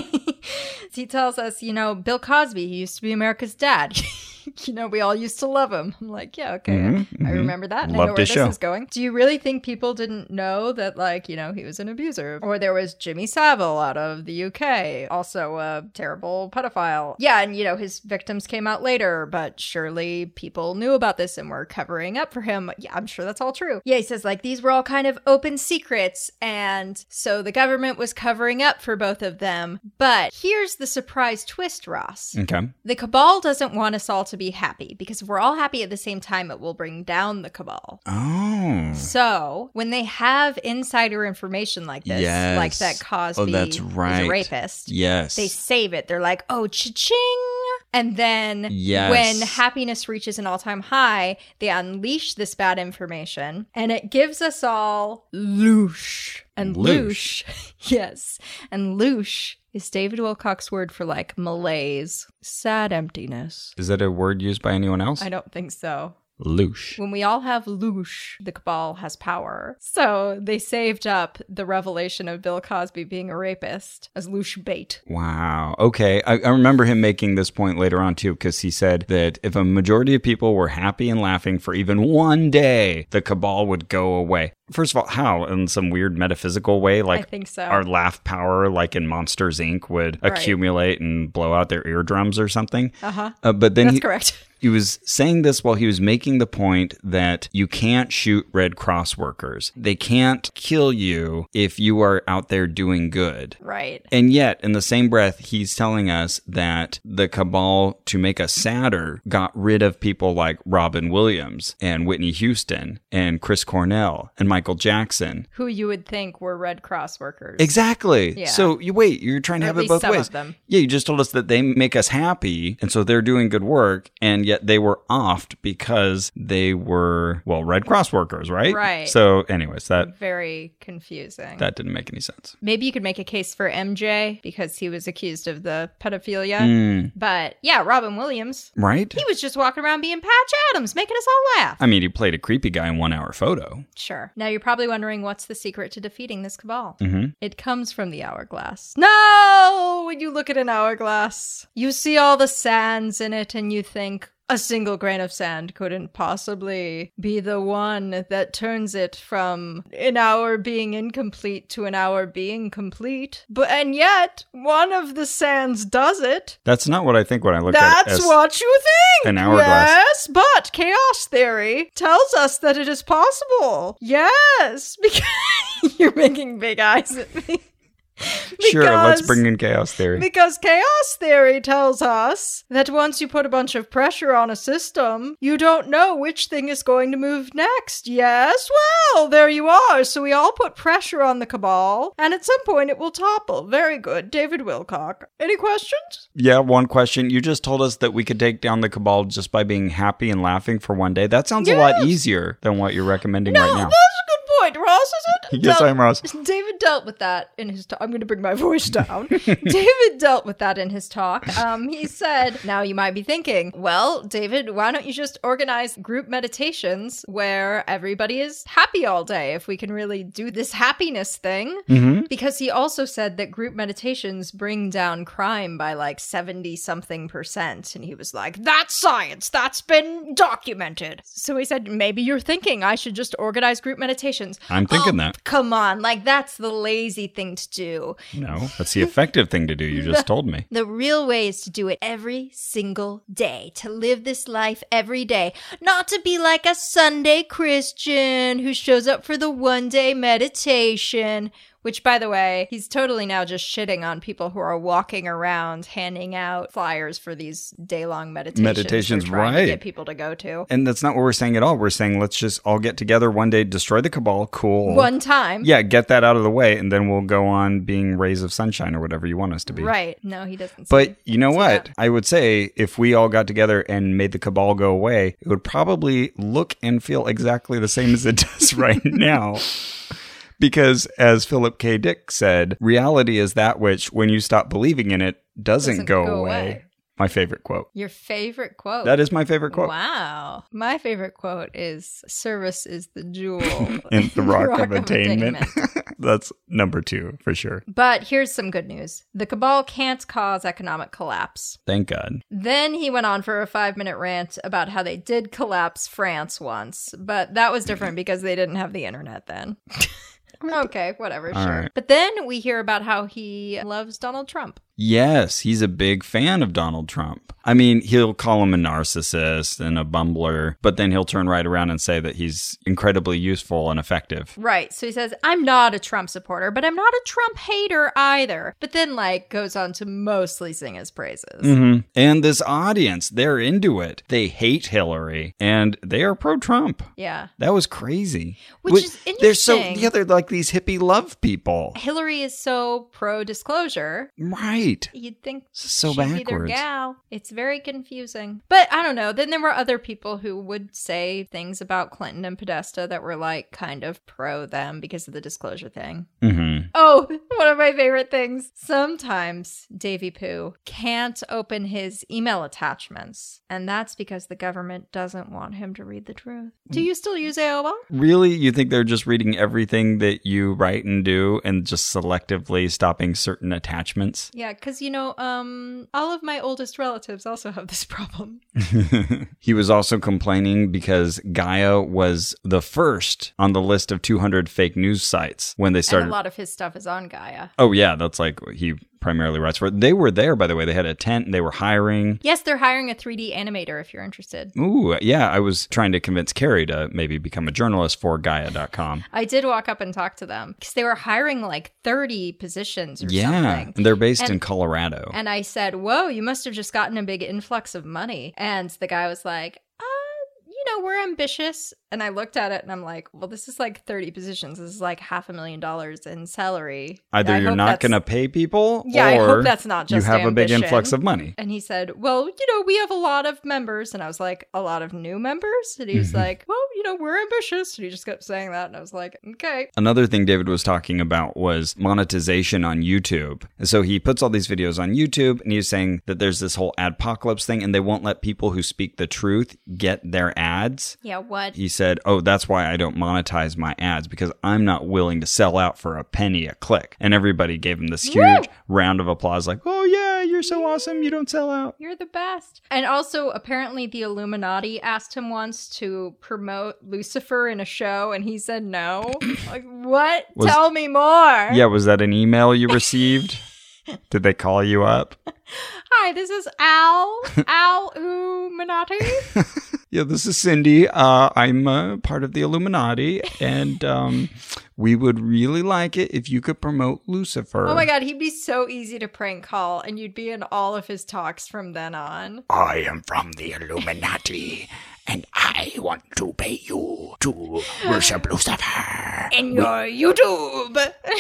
He tells us, you know, Bill Cosby, he used to be America's dad. You know, we all used to love him. I'm like, yeah, okay. Mhm, I mhm. remember that. And I Loved know where his this show. is going. Do you really think people didn't know that, like, you know, he was an abuser? Or there was Jimmy Savile out of the U K, also a terrible pedophile. Yeah, and, you know, his victims came out later, but surely people knew about this and were covering up for him. Yeah, I'm sure that's all true. Yeah, he says, like, these were all kind of open secrets, and so the government was covering up for both of them. But here's the surprise twist, Ross. Okay. The cabal doesn't want us all to be happy because if we're all happy at the same time, it will bring down the cabal. Oh. So when they have insider information like this, Yes. like that Cosby Oh, that's is right. a rapist, Yes. they save it. They're like, oh, cha-ching. And then Yes. when happiness reaches an all-time high, they unleash this bad information and it gives us all loosh. And Loosh. loosh, yes. And loosh is David Wilcock's word for like malaise, sad emptiness. Is that a word used by anyone else? I don't think so. Loosh. When we all have loosh, the cabal has power. So they saved up the revelation of Bill Cosby being a rapist as loosh bait. Wow. Okay. I, I remember him making this point later on, too, because he said that if a majority of people were happy and laughing for even one day, the cabal would go away. First of all, how? In some weird metaphysical way? Like I think so. our laugh power, like in Monsters, Incorporated, would Right. accumulate and blow out their eardrums or something? Uh-huh. Uh, but then That's he, correct. he was saying this while he was making the point that you can't shoot Red Cross workers. They can't kill you if you are out there doing good. Right. And yet, in the same breath, he's telling us that the cabal, to make us sadder, got rid of people like Robin Williams and Whitney Houston and Chris Cornell and Michael Jackson. Who you would think were Red Cross workers. Exactly. Yeah. So you wait, you're trying to Or have at it least both some ways. of them. Yeah, you just told us that they make us happy, and so they're doing good work, and yet they were offed because they were, well, Red Cross workers, right? Right. So anyways, that Very confusing. that didn't make any sense. Maybe you could make a case for M J because he was accused of the pedophilia. Mm, But yeah, Robin Williams, right? he was just walking around being Patch Adams, making us all laugh. I mean, he played a creepy guy in One Hour Photo. Sure. Now you're probably wondering what's the secret to defeating this cabal. Mm-hmm. It comes from the hourglass. No! When you look at an hourglass, you see all the sands in it and you think, a single grain of sand couldn't possibly be the one that turns it from an hour being incomplete to an hour being complete. But and yet, one of the sands does it. That's not what I think when I look at it That's as what you think. an hourglass. Yes, but chaos theory tells us that it is possible. Yes, because you're making big eyes at me. Sure, let's Because- bring in chaos theory. Because chaos theory tells us that once you put a bunch of pressure on a system, you don't know which thing is going to move next. Yes? Well, there you are. So we all put pressure on the cabal, and at some point it will topple. Very good. David Wilcock. Any questions? Yeah, one question. You just told us that we could take down the cabal just by being happy and laughing for one day. That sounds a lot Yes. easier than what you're recommending No, right now. that's a good point. Ross, is it? Yes, Del- I'm Ross. David dealt with that in his talk. I'm going to bring my voice down. David dealt with that in his talk. Um, he said, now you might be thinking, well, David, why don't you just organize group meditations where everybody is happy all day if we can really do this happiness thing? Mm-hmm. Because he also said that group meditations bring down crime by like seventy something percent. And he was like, that's science. That's been documented. So he said, maybe you're thinking I should just organize group meditations. I'm thinking Oh, that. Come on. Like, that's the lazy thing to do. No, that's the effective thing to do. You just told me. The real way is to do it every single day, to live this life every day, not to be like a Sunday Christian who shows up for the one day meditation. Which, by the way, he's totally now just shitting on people who are walking around handing out flyers for these day-long meditations. Meditations, they're trying right. to get people to go to. And that's not what we're saying at all. We're saying let's just all get together one day, destroy the cabal, cool. One time. Yeah, get that out of the way, and then we'll go on being rays of sunshine or whatever you want us to be. Right. No, he doesn't. But say- you know say what? that. I would say if we all got together and made the cabal go away, it would probably look and feel exactly the same as it does right now. Because as Philip K. Dick said, reality is that which, when you stop believing in it, doesn't, Doesn't go, go away. away. My favorite quote. Your favorite quote. That is my favorite quote. Wow. My favorite quote is service is the jewel In the rock, of, of attainment. attainment. That's number two for sure. But here's some good news. The cabal can't cause economic collapse. Thank God. Then he went on for a five-minute rant about how they did collapse France once, but that was different because they didn't have the internet then. Okay, whatever, All sure. right. But then we hear about how he loves Donald Trump. Yes, he's a big fan of Donald Trump. I mean, he'll call him a narcissist and a bumbler, but then he'll turn right around and say that he's incredibly useful and effective. Right. So he says, I'm not a Trump supporter, but I'm not a Trump hater either. But then, like, goes on to mostly sing his praises. Mm-hmm. And this audience, they're into it. They hate Hillary, and they are pro-Trump. Yeah. That was crazy. Which is They're so, interesting. yeah, they're like these hippie love people. Hillary is so pro-disclosure. Right. You'd think So she'd be their backwards. gal. It's very confusing. But I don't know. Then there were other people who would say things about Clinton and Podesta that were like kind of pro them because of the disclosure thing. Mm-hmm. Oh, one of my favorite things. Sometimes Davy Pooh can't open his email attachments, and that's because the government doesn't want him to read the truth. Do you still use A O L? Really? You think they're just reading everything that you write and do and just selectively stopping certain attachments? Yeah, because, you know, um, all of my oldest relatives also have this problem. He was also complaining because Gaia was the first on the list of two hundred fake news sites when they started. And a lot of his stuff is on Gaia. Oh, yeah, that's like he primarily writes for. They were there, by the way. They had a tent. They were hiring. Yes, they're hiring a three D animator if you're interested. Ooh, yeah. I was trying to convince Carrie to maybe become a journalist for Gaia dot com. I did walk up and talk to them because they were hiring like thirty positions or Yeah, something. and they're based And- in Colorado. And I said, whoa, you must have just gotten a big influx of money. And the guy was like, uh, you know, we're ambitious. And I looked at it and I'm like, well, this is like thirty positions. This is like half a million dollars in salary. Either I you're hope not that's- going to pay people, Yeah, I or hope that's not you just have a big ambition. influx of money. And he said, well, you know, we have a lot of members. And I was like, a lot of new members? And he was like, well, you know, we're ambitious. And he just kept saying that. And I was like, okay. Another thing David was talking about was monetization on YouTube. And so he puts all these videos on YouTube and he's saying that there's this whole adpocalypse thing and they won't let people who speak the truth get their ads. Yeah, what? He said, oh, that's why I don't monetize my ads because I'm not willing to sell out for a penny a click. And everybody gave him this huge Woo! round of applause like, oh, yeah, you're so awesome. You don't sell out. You're the best. And also, apparently, the Illuminati asked him once to promote Lucifer in a show, and he said no. Like, what? Was- Tell me more. Yeah, was that an email you received? Did they call you up? Hi, this is Al. Al Illuminati. Yeah, this is Cindy. Uh, I'm uh, part of the Illuminati, and um, we would really like it if you could promote Lucifer. Oh my god, he'd be so easy to prank call, and you'd be in all of his talks from then on. I am from the Illuminati, and I want to pay you to worship Lucifer. In your YouTube.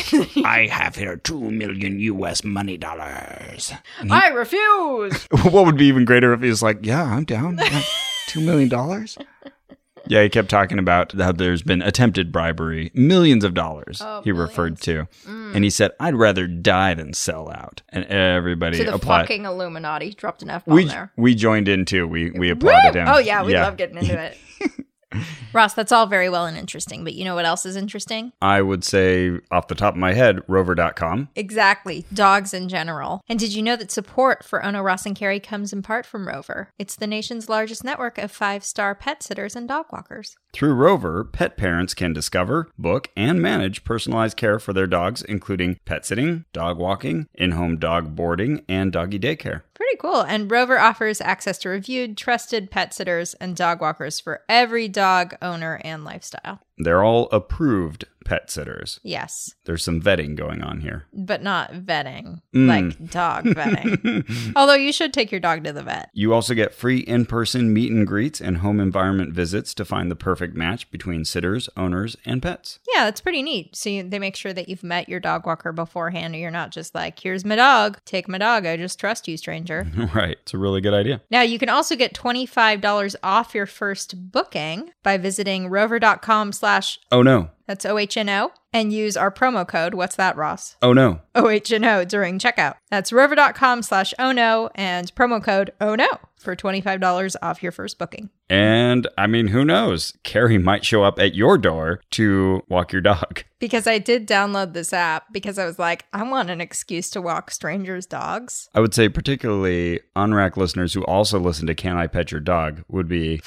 I have here two million U S money dollars. I refuse. What would be even greater if he was like, yeah, I'm down. Yeah, Two million dollars? Yeah, he kept talking about how there's been attempted bribery, millions of dollars Oh, he millions. referred to. And he said, I'd rather die than sell out. And everybody To the applauded. fucking Illuminati. Dropped an F-bomb We, there. we joined in too. We, we applauded Woo! him. Oh, yeah, we love getting into it. Ross, that's all very well and interesting, but you know what else is interesting? I would say, off the top of my head, rover dot com. Exactly. Dogs in general. And did you know that support for Ono, Ross, and Carrie comes in part from Rover? It's the nation's largest network of five-star pet sitters and dog walkers. Through Rover, pet parents can discover, book, and manage personalized care for their dogs, including pet sitting, dog walking, in-home dog boarding, and doggy daycare. Pretty cool. And Rover offers access to reviewed, trusted pet sitters and dog walkers for every dog, owner, and lifestyle. They're all approved pet sitters. Yes. There's some vetting going on here. But not vetting, Mm. like dog vetting. Although you should take your dog to the vet. You also get free in-person meet and greets and home environment visits to find the perfect match between sitters, owners, and pets. Yeah, that's pretty neat. So you, they make sure that you've met your dog walker beforehand, and you're not just like, here's my dog, take my dog, I just trust you, stranger. Right. It's a really good idea. Now, you can also get twenty-five dollars off your first booking by visiting rover.com slash, Oh, no. that's O H N O, and use our promo code, what's that, Ross? Oh, no. O H N O during checkout. That's rover.com slash oh no and promo code oh no for twenty-five dollars off your first booking. And, I mean, who knows? Carrie might show up at your door to walk your dog. Because I did download this app because I was like, I want an excuse to walk strangers' dogs. I would say particularly on-rack listeners who also listen to Can I Pet Your Dog would be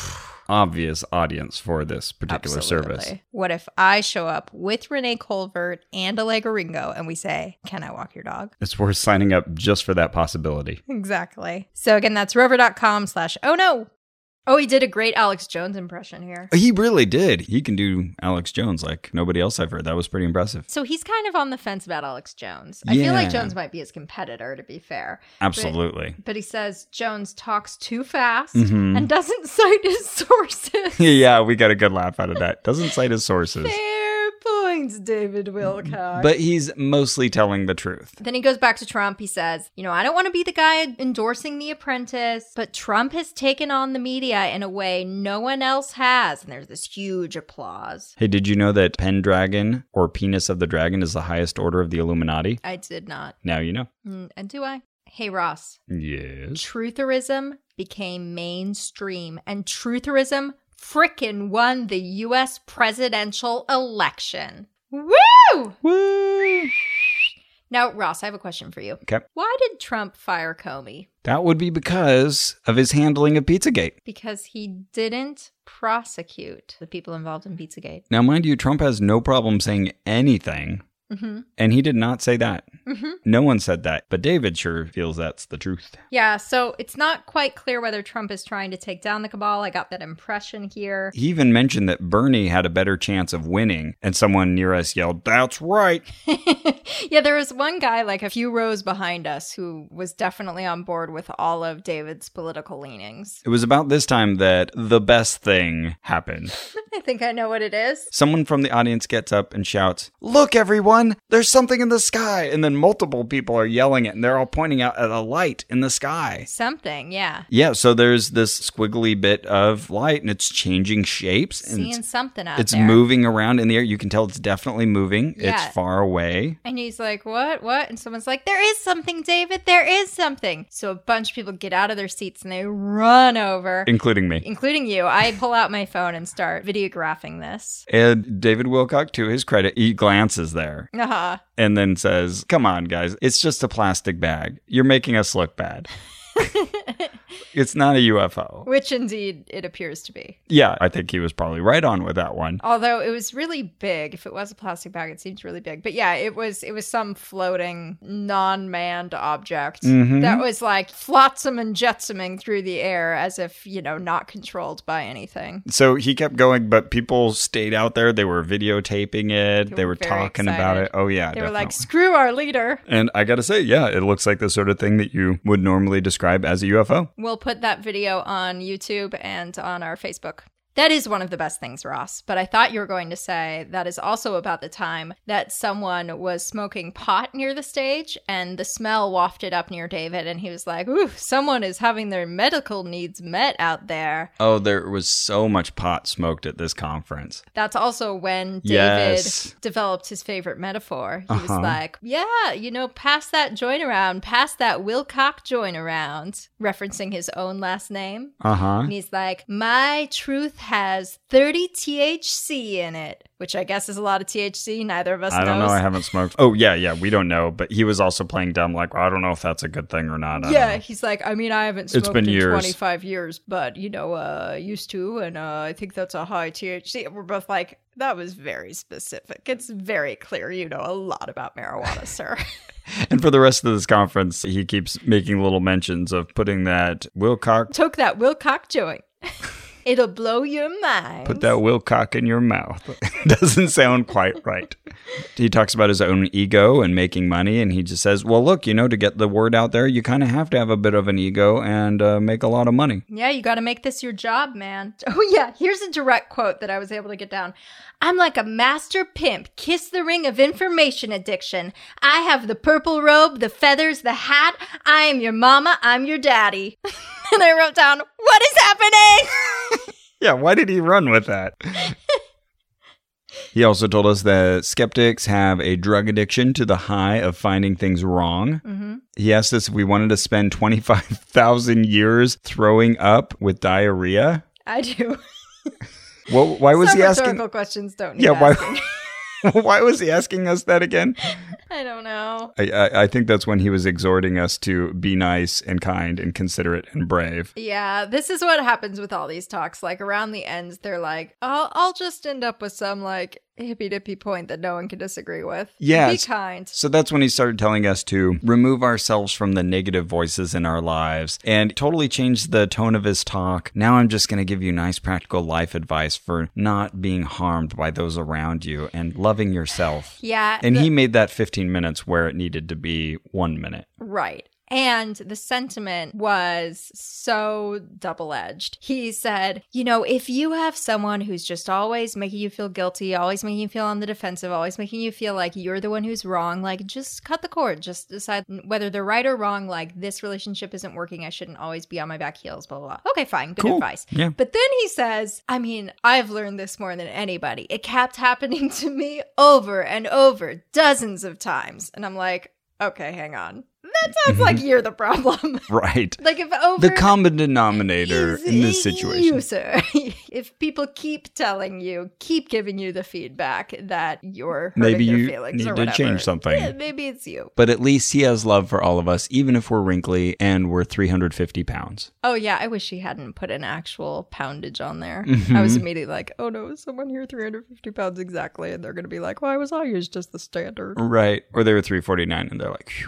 obvious audience for this particular Absolutely. service. What if I show up with Renee Colvert and Allegra Ringo and we say, can I walk your dog? It's worth signing up just for that possibility. Exactly. So again, that's rover.com slash oh no. Oh, he did a great Alex Jones impression here. He really did. He can do Alex Jones like nobody else I've heard. That was pretty impressive. So he's kind of on the fence about Alex Jones. I feel like Yeah. Jones might be his competitor, to be fair. Absolutely. But he says Jones talks too fast Mhm. and doesn't cite his sources. Yeah, we got a good laugh out of that. Doesn't cite his sources. Fair points, David Wilcox. But he's mostly telling the truth. Then he goes back to Trump. He says, you know, I don't want to be the guy endorsing The Apprentice, but Trump has taken on the media in a way no one else has. And there's this huge applause. Hey, did you know that Pendragon, or Penis of the Dragon, is the highest order of the Illuminati? I did not. Now you know. Mm, and do I? Hey, Ross. Yes. Trutherism became mainstream, and trutherism frickin' won the U S presidential election. Woo! Woo! Now, Ross, I have a question for you. Okay. Why did Trump fire Comey? That would be because of his handling of Pizzagate. Because he didn't prosecute the people involved in Pizzagate. Now, mind you, Trump has no problem saying anything, Mm-hmm. and he did not say that. Mm-hmm. No one said that, but David sure feels that's the truth. Yeah, so it's not quite clear whether Trump is trying to take down the cabal. I got that impression here. He even mentioned that Bernie had a better chance of winning, and someone near us yelled, "That's right." Yeah, there was one guy like a few rows behind us who was definitely on board with all of David's political leanings. It was about this time that the best thing happened. I think I know what it is. Someone from the audience gets up and shouts, "Look, everyone, there's something in the sky." And then multiple people are yelling it, and they're all pointing out at a light in the sky. Something, yeah. Yeah, so there's this squiggly bit of light, and it's changing shapes. And Seeing it's, something out it's there. moving around in the air. You can tell it's definitely moving. Yeah. It's far away. And he's like, what, what? And someone's like, there is something, David, there is something. So a bunch of people get out of their seats and they run over, Including me. including you. I pull out my phone and start videographing this. And David Wilcock, to his credit, he glances there Uh-huh. and then says, "Come on, guys. It's just a plastic bag. You're making us look bad. It's not a U F O." Which indeed it appears to be. Yeah, I think he was probably right on with that one. Although it was really big. If it was a plastic bag, it seems really big. But yeah, it was it was some floating, non-manned object Mhm. that was like flotsam and jetsoming through the air as if, you know, not controlled by anything. So he kept going, but people stayed out there. They were videotaping it. People they were were very talking about excited. it. Oh, yeah, They were like, definitely. screw our leader. And I got to say, yeah, it looks like the sort of thing that you would normally describe as a U F O. We'll put that video on YouTube and on our Facebook. That is one of the best things, Ross. But I thought you were going to say that is also about the time that someone was smoking pot near the stage and the smell wafted up near David. And he was like, ooh, someone is having their medical needs met out there. Oh, there was so much pot smoked at this conference. That's also when David Yes. developed his favorite metaphor. He was Uh-huh. like, yeah, you know, pass that joint around, pass that Wilcock joint around, referencing his own last name. Uh huh. And he's like, my truth has thirty T H C in it, which I guess is a lot of T H C. Neither of us I don't knows. know. I haven't smoked. Oh, yeah, yeah. We don't know. But he was also playing dumb, like, well, I don't know if that's a good thing or not. I don't Yeah, know. he's like, I mean, I haven't It's smoked been in years. twenty-five years, but, you know, uh, used to, and uh, I think that's a high T H C. We're both like, that was very specific. It's very clear you know a lot about marijuana, sir. And for the rest of this conference, he keeps making little mentions of putting that Wilcock. Took that Wilcock joint. It'll blow your mind. Put that Wilcock in your mouth. Doesn't sound quite right. He talks about his own ego and making money, and he just says, well, look, you know, to get the word out there, you kind of have to have a bit of an ego and uh, make a lot of money. Yeah, you got to make this your job, man. Oh, yeah, here's a direct quote that I was able to get down. I'm like a master pimp. Kiss the ring of information addiction. I have the purple robe, the feathers, the hat. I am your mama. I'm your daddy. And I wrote down, what is happening? Yeah, why did he run with that? He also told us that skeptics have a drug addiction to the high of finding things wrong. Mm-hmm. He asked us if we wanted to spend twenty-five thousand years throwing up with diarrhea. I do. Well, why was Some he asking? rhetorical questions don't need Yeah, why? asking. Why was he asking us that again? I don't know. I, I, I think that's when he was exhorting us to be nice and kind and considerate and brave. Yeah, this is what happens with all these talks. Like around the ends, they're like, I'll, I'll just end up with some like hippy dippy point that no one can disagree with. Yeah. Be kind. So that's when he started telling us to remove ourselves from the negative voices in our lives and totally changed the tone of his talk. Now I'm just going to give you nice practical life advice for not being harmed by those around you and loving yourself. Yeah. And the- he made that fifteen minutes where it needed to be one minute. Right. And the sentiment was so double-edged. He said, you know, if you have someone who's just always making you feel guilty, always making you feel on the defensive, always making you feel like you're the one who's wrong, like just cut the cord. Just decide whether they're right or wrong. Like this relationship isn't working. I shouldn't always be on my back heels, blah, blah, blah. Okay, fine. Good Cool. advice. Yeah. But then he says, I mean, I've learned this more than anybody. It kept happening to me over and over dozens of times. And I'm like, okay, hang on. That sounds like you're the problem. Right. Like if over The common denominator is in this situation. you, sir. If people keep telling you, keep giving you the feedback that you're hurting Maybe their you feelings need or to whatever. change something. Yeah, maybe it's you. But at least he has love for all of us, even if we're wrinkly and we're three hundred fifty pounds. Oh yeah, I wish he hadn't put an actual poundage on there. Mm-hmm. I was immediately like, oh no, is someone here three hundred fifty pounds exactly? And they're going to be like, why was I used just the standard? Right. Or they were three forty-nine and they're like, phew.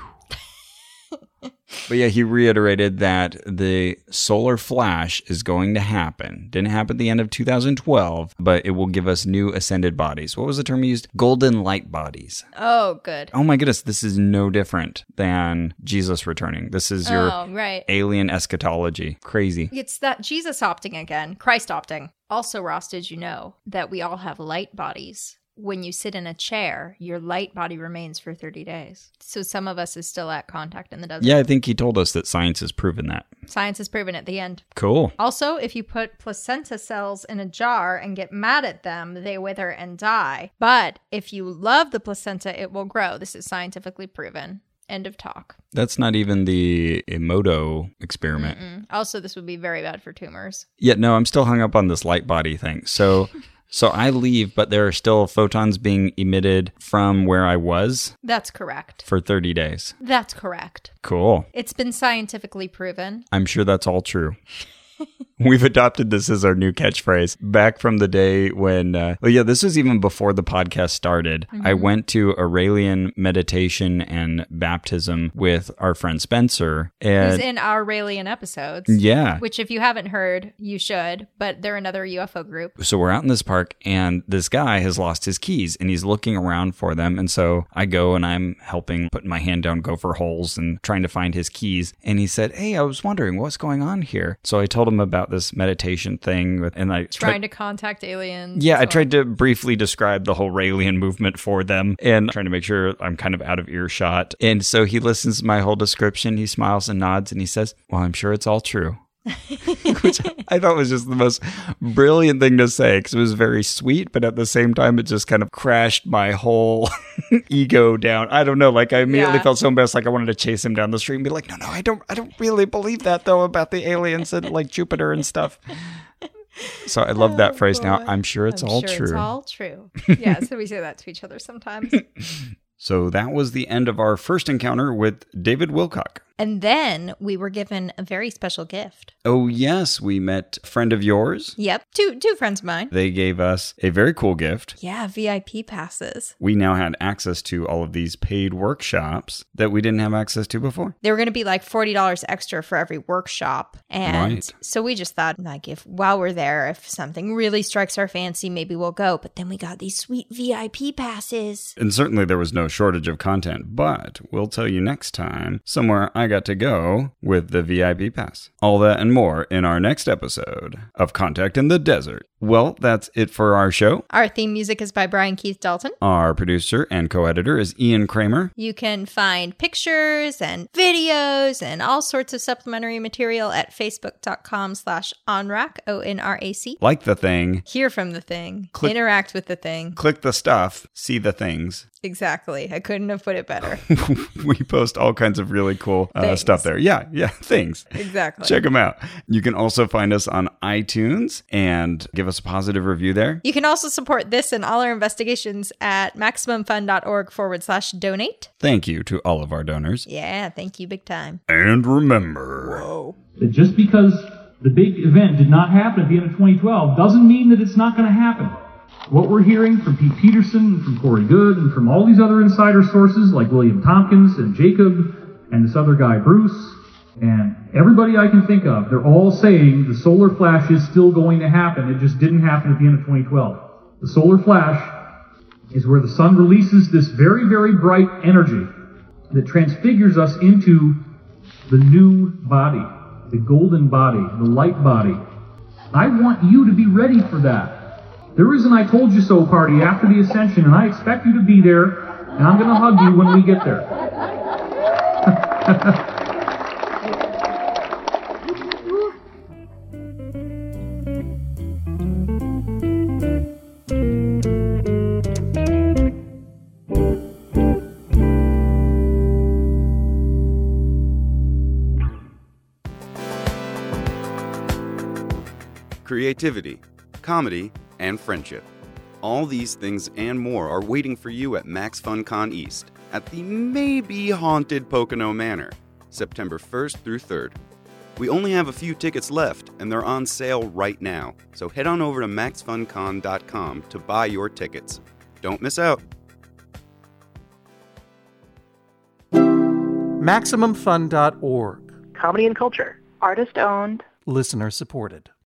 But yeah, he reiterated that the solar flash is going to happen. Didn't happen at the end of two thousand twelve, but it will give us new ascended bodies. What was the term he used? Golden light bodies. Oh, good. Oh my goodness, this is no different than Jesus returning. This is your Oh, right. alien eschatology. Crazy. It's that Jesus opting again, Christ opting. Also, Ross, did you know that we all have light bodies? When you sit in a chair, your light body remains for thirty days. So some of us is still at contact in the desert. Yeah, I think he told us that science has proven that. Science has proven at the end. Cool. Also, if you put placenta cells in a jar and get mad at them, they wither and die. But if you love the placenta, it will grow. This is scientifically proven. End of talk. That's not even the Emoto experiment. Mm-mm. Also, this would be very bad for tumors. Yeah, no, I'm still hung up on this light body thing. So so I leave, but there are still photons being emitted from where I was That's correct. for thirty days. That's correct. Cool. It's been scientifically proven. I'm sure that's all true. We've adopted this as our new catchphrase back from the day when, uh, well, yeah, this was even before the podcast started. Mm-hmm. I went to Aurelian meditation and baptism with our friend Spencer. And Who's in our Raelian episodes. yeah. Which, if you haven't heard, you should. But they're another U F O group. So we're out in this park and this guy has lost his keys and he's looking around for them. And so I go and I'm helping, putting my hand down gopher holes and trying to find his keys. And he said, hey, I was wondering what's going on here. So I told him about this meditation thing with, and I Trying tried, to contact aliens. yeah, I So- tried to briefly describe the whole Raelian movement for them and trying to make sure I'm kind of out of earshot. And so he listens to my whole description. He smiles and nods and he says, well, I'm sure it's all true. Which I thought was just the most brilliant thing to say because it was very sweet, but at the same time, it just kind of crashed my whole ego down. I don't know. Like I immediately Yeah. felt so embarrassed. Like I wanted to chase him down the street and be like, no, no, I don't, I don't really believe that though about the aliens and like Jupiter and stuff. So I love that phrase now. I'm sure it's I'm all sure true. It's all true. Yeah, so we say that to each other sometimes. So that was the end of our first encounter with David Wilcock. And then we were given a very special gift. Oh, yes, we met a friend of yours. Yep, two two friends of mine. They gave us a very cool gift. Yeah, V I P passes. We now had access to all of these paid workshops that we didn't have access to before. They were going to be like forty dollars extra for every workshop. And Right. so we just thought, like, if while we're there, if something really strikes our fancy, maybe we'll go. But then we got these sweet V I P passes. And certainly there was no shortage of content, but we'll tell you next time somewhere I got to go with the V I P pass. All that and more in our next episode of Contact in the Desert. Well, that's it for our show. Our theme music is by Brian Keith Dalton. Our producer and co-editor is Ian Kramer. You can find pictures and videos and all sorts of supplementary material at facebook.com slash onrac, O N R A C. Like the thing, Hear from the thing. Click- Interact with the thing. click the stuff, see the things. Exactly. I couldn't have put it better. We post all kinds of really cool uh, Things. stuff there. Yeah, yeah, things. Exactly. Check them out. You can also find us on iTunes and give us a positive review there. You can also support this and all our investigations at MaximumFun.org forward slash donate. Thank you to all of our donors. Yeah, thank you big time. And remember, That just because the big event did not happen at the end of twenty twelve doesn't mean that it's not going to happen. What we're hearing from Pete Peterson, and from Corey Good, and from all these other insider sources like William Tompkins and Jacob and this other guy Bruce, and everybody I can think of, they're all saying the solar flash is still going to happen. It just didn't happen at the end of twenty twelve. The solar flash is where the sun releases this very, very bright energy that transfigures us into the new body, the golden body, the light body. I want you to be ready for that. There is an I told you so party after the ascension, and I expect you to be there, and I'm going to hug you when we get there. Creativity, comedy, and friendship. All these things and more are waiting for you at Max Fun Con East at the maybe haunted Pocono Manor, September first through third. We only have a few tickets left, and they're on sale right now, so head on over to max fun con dot com to buy your tickets. Don't miss out. Maximum Fun dot org. Comedy and culture. Artist owned. Listener supported.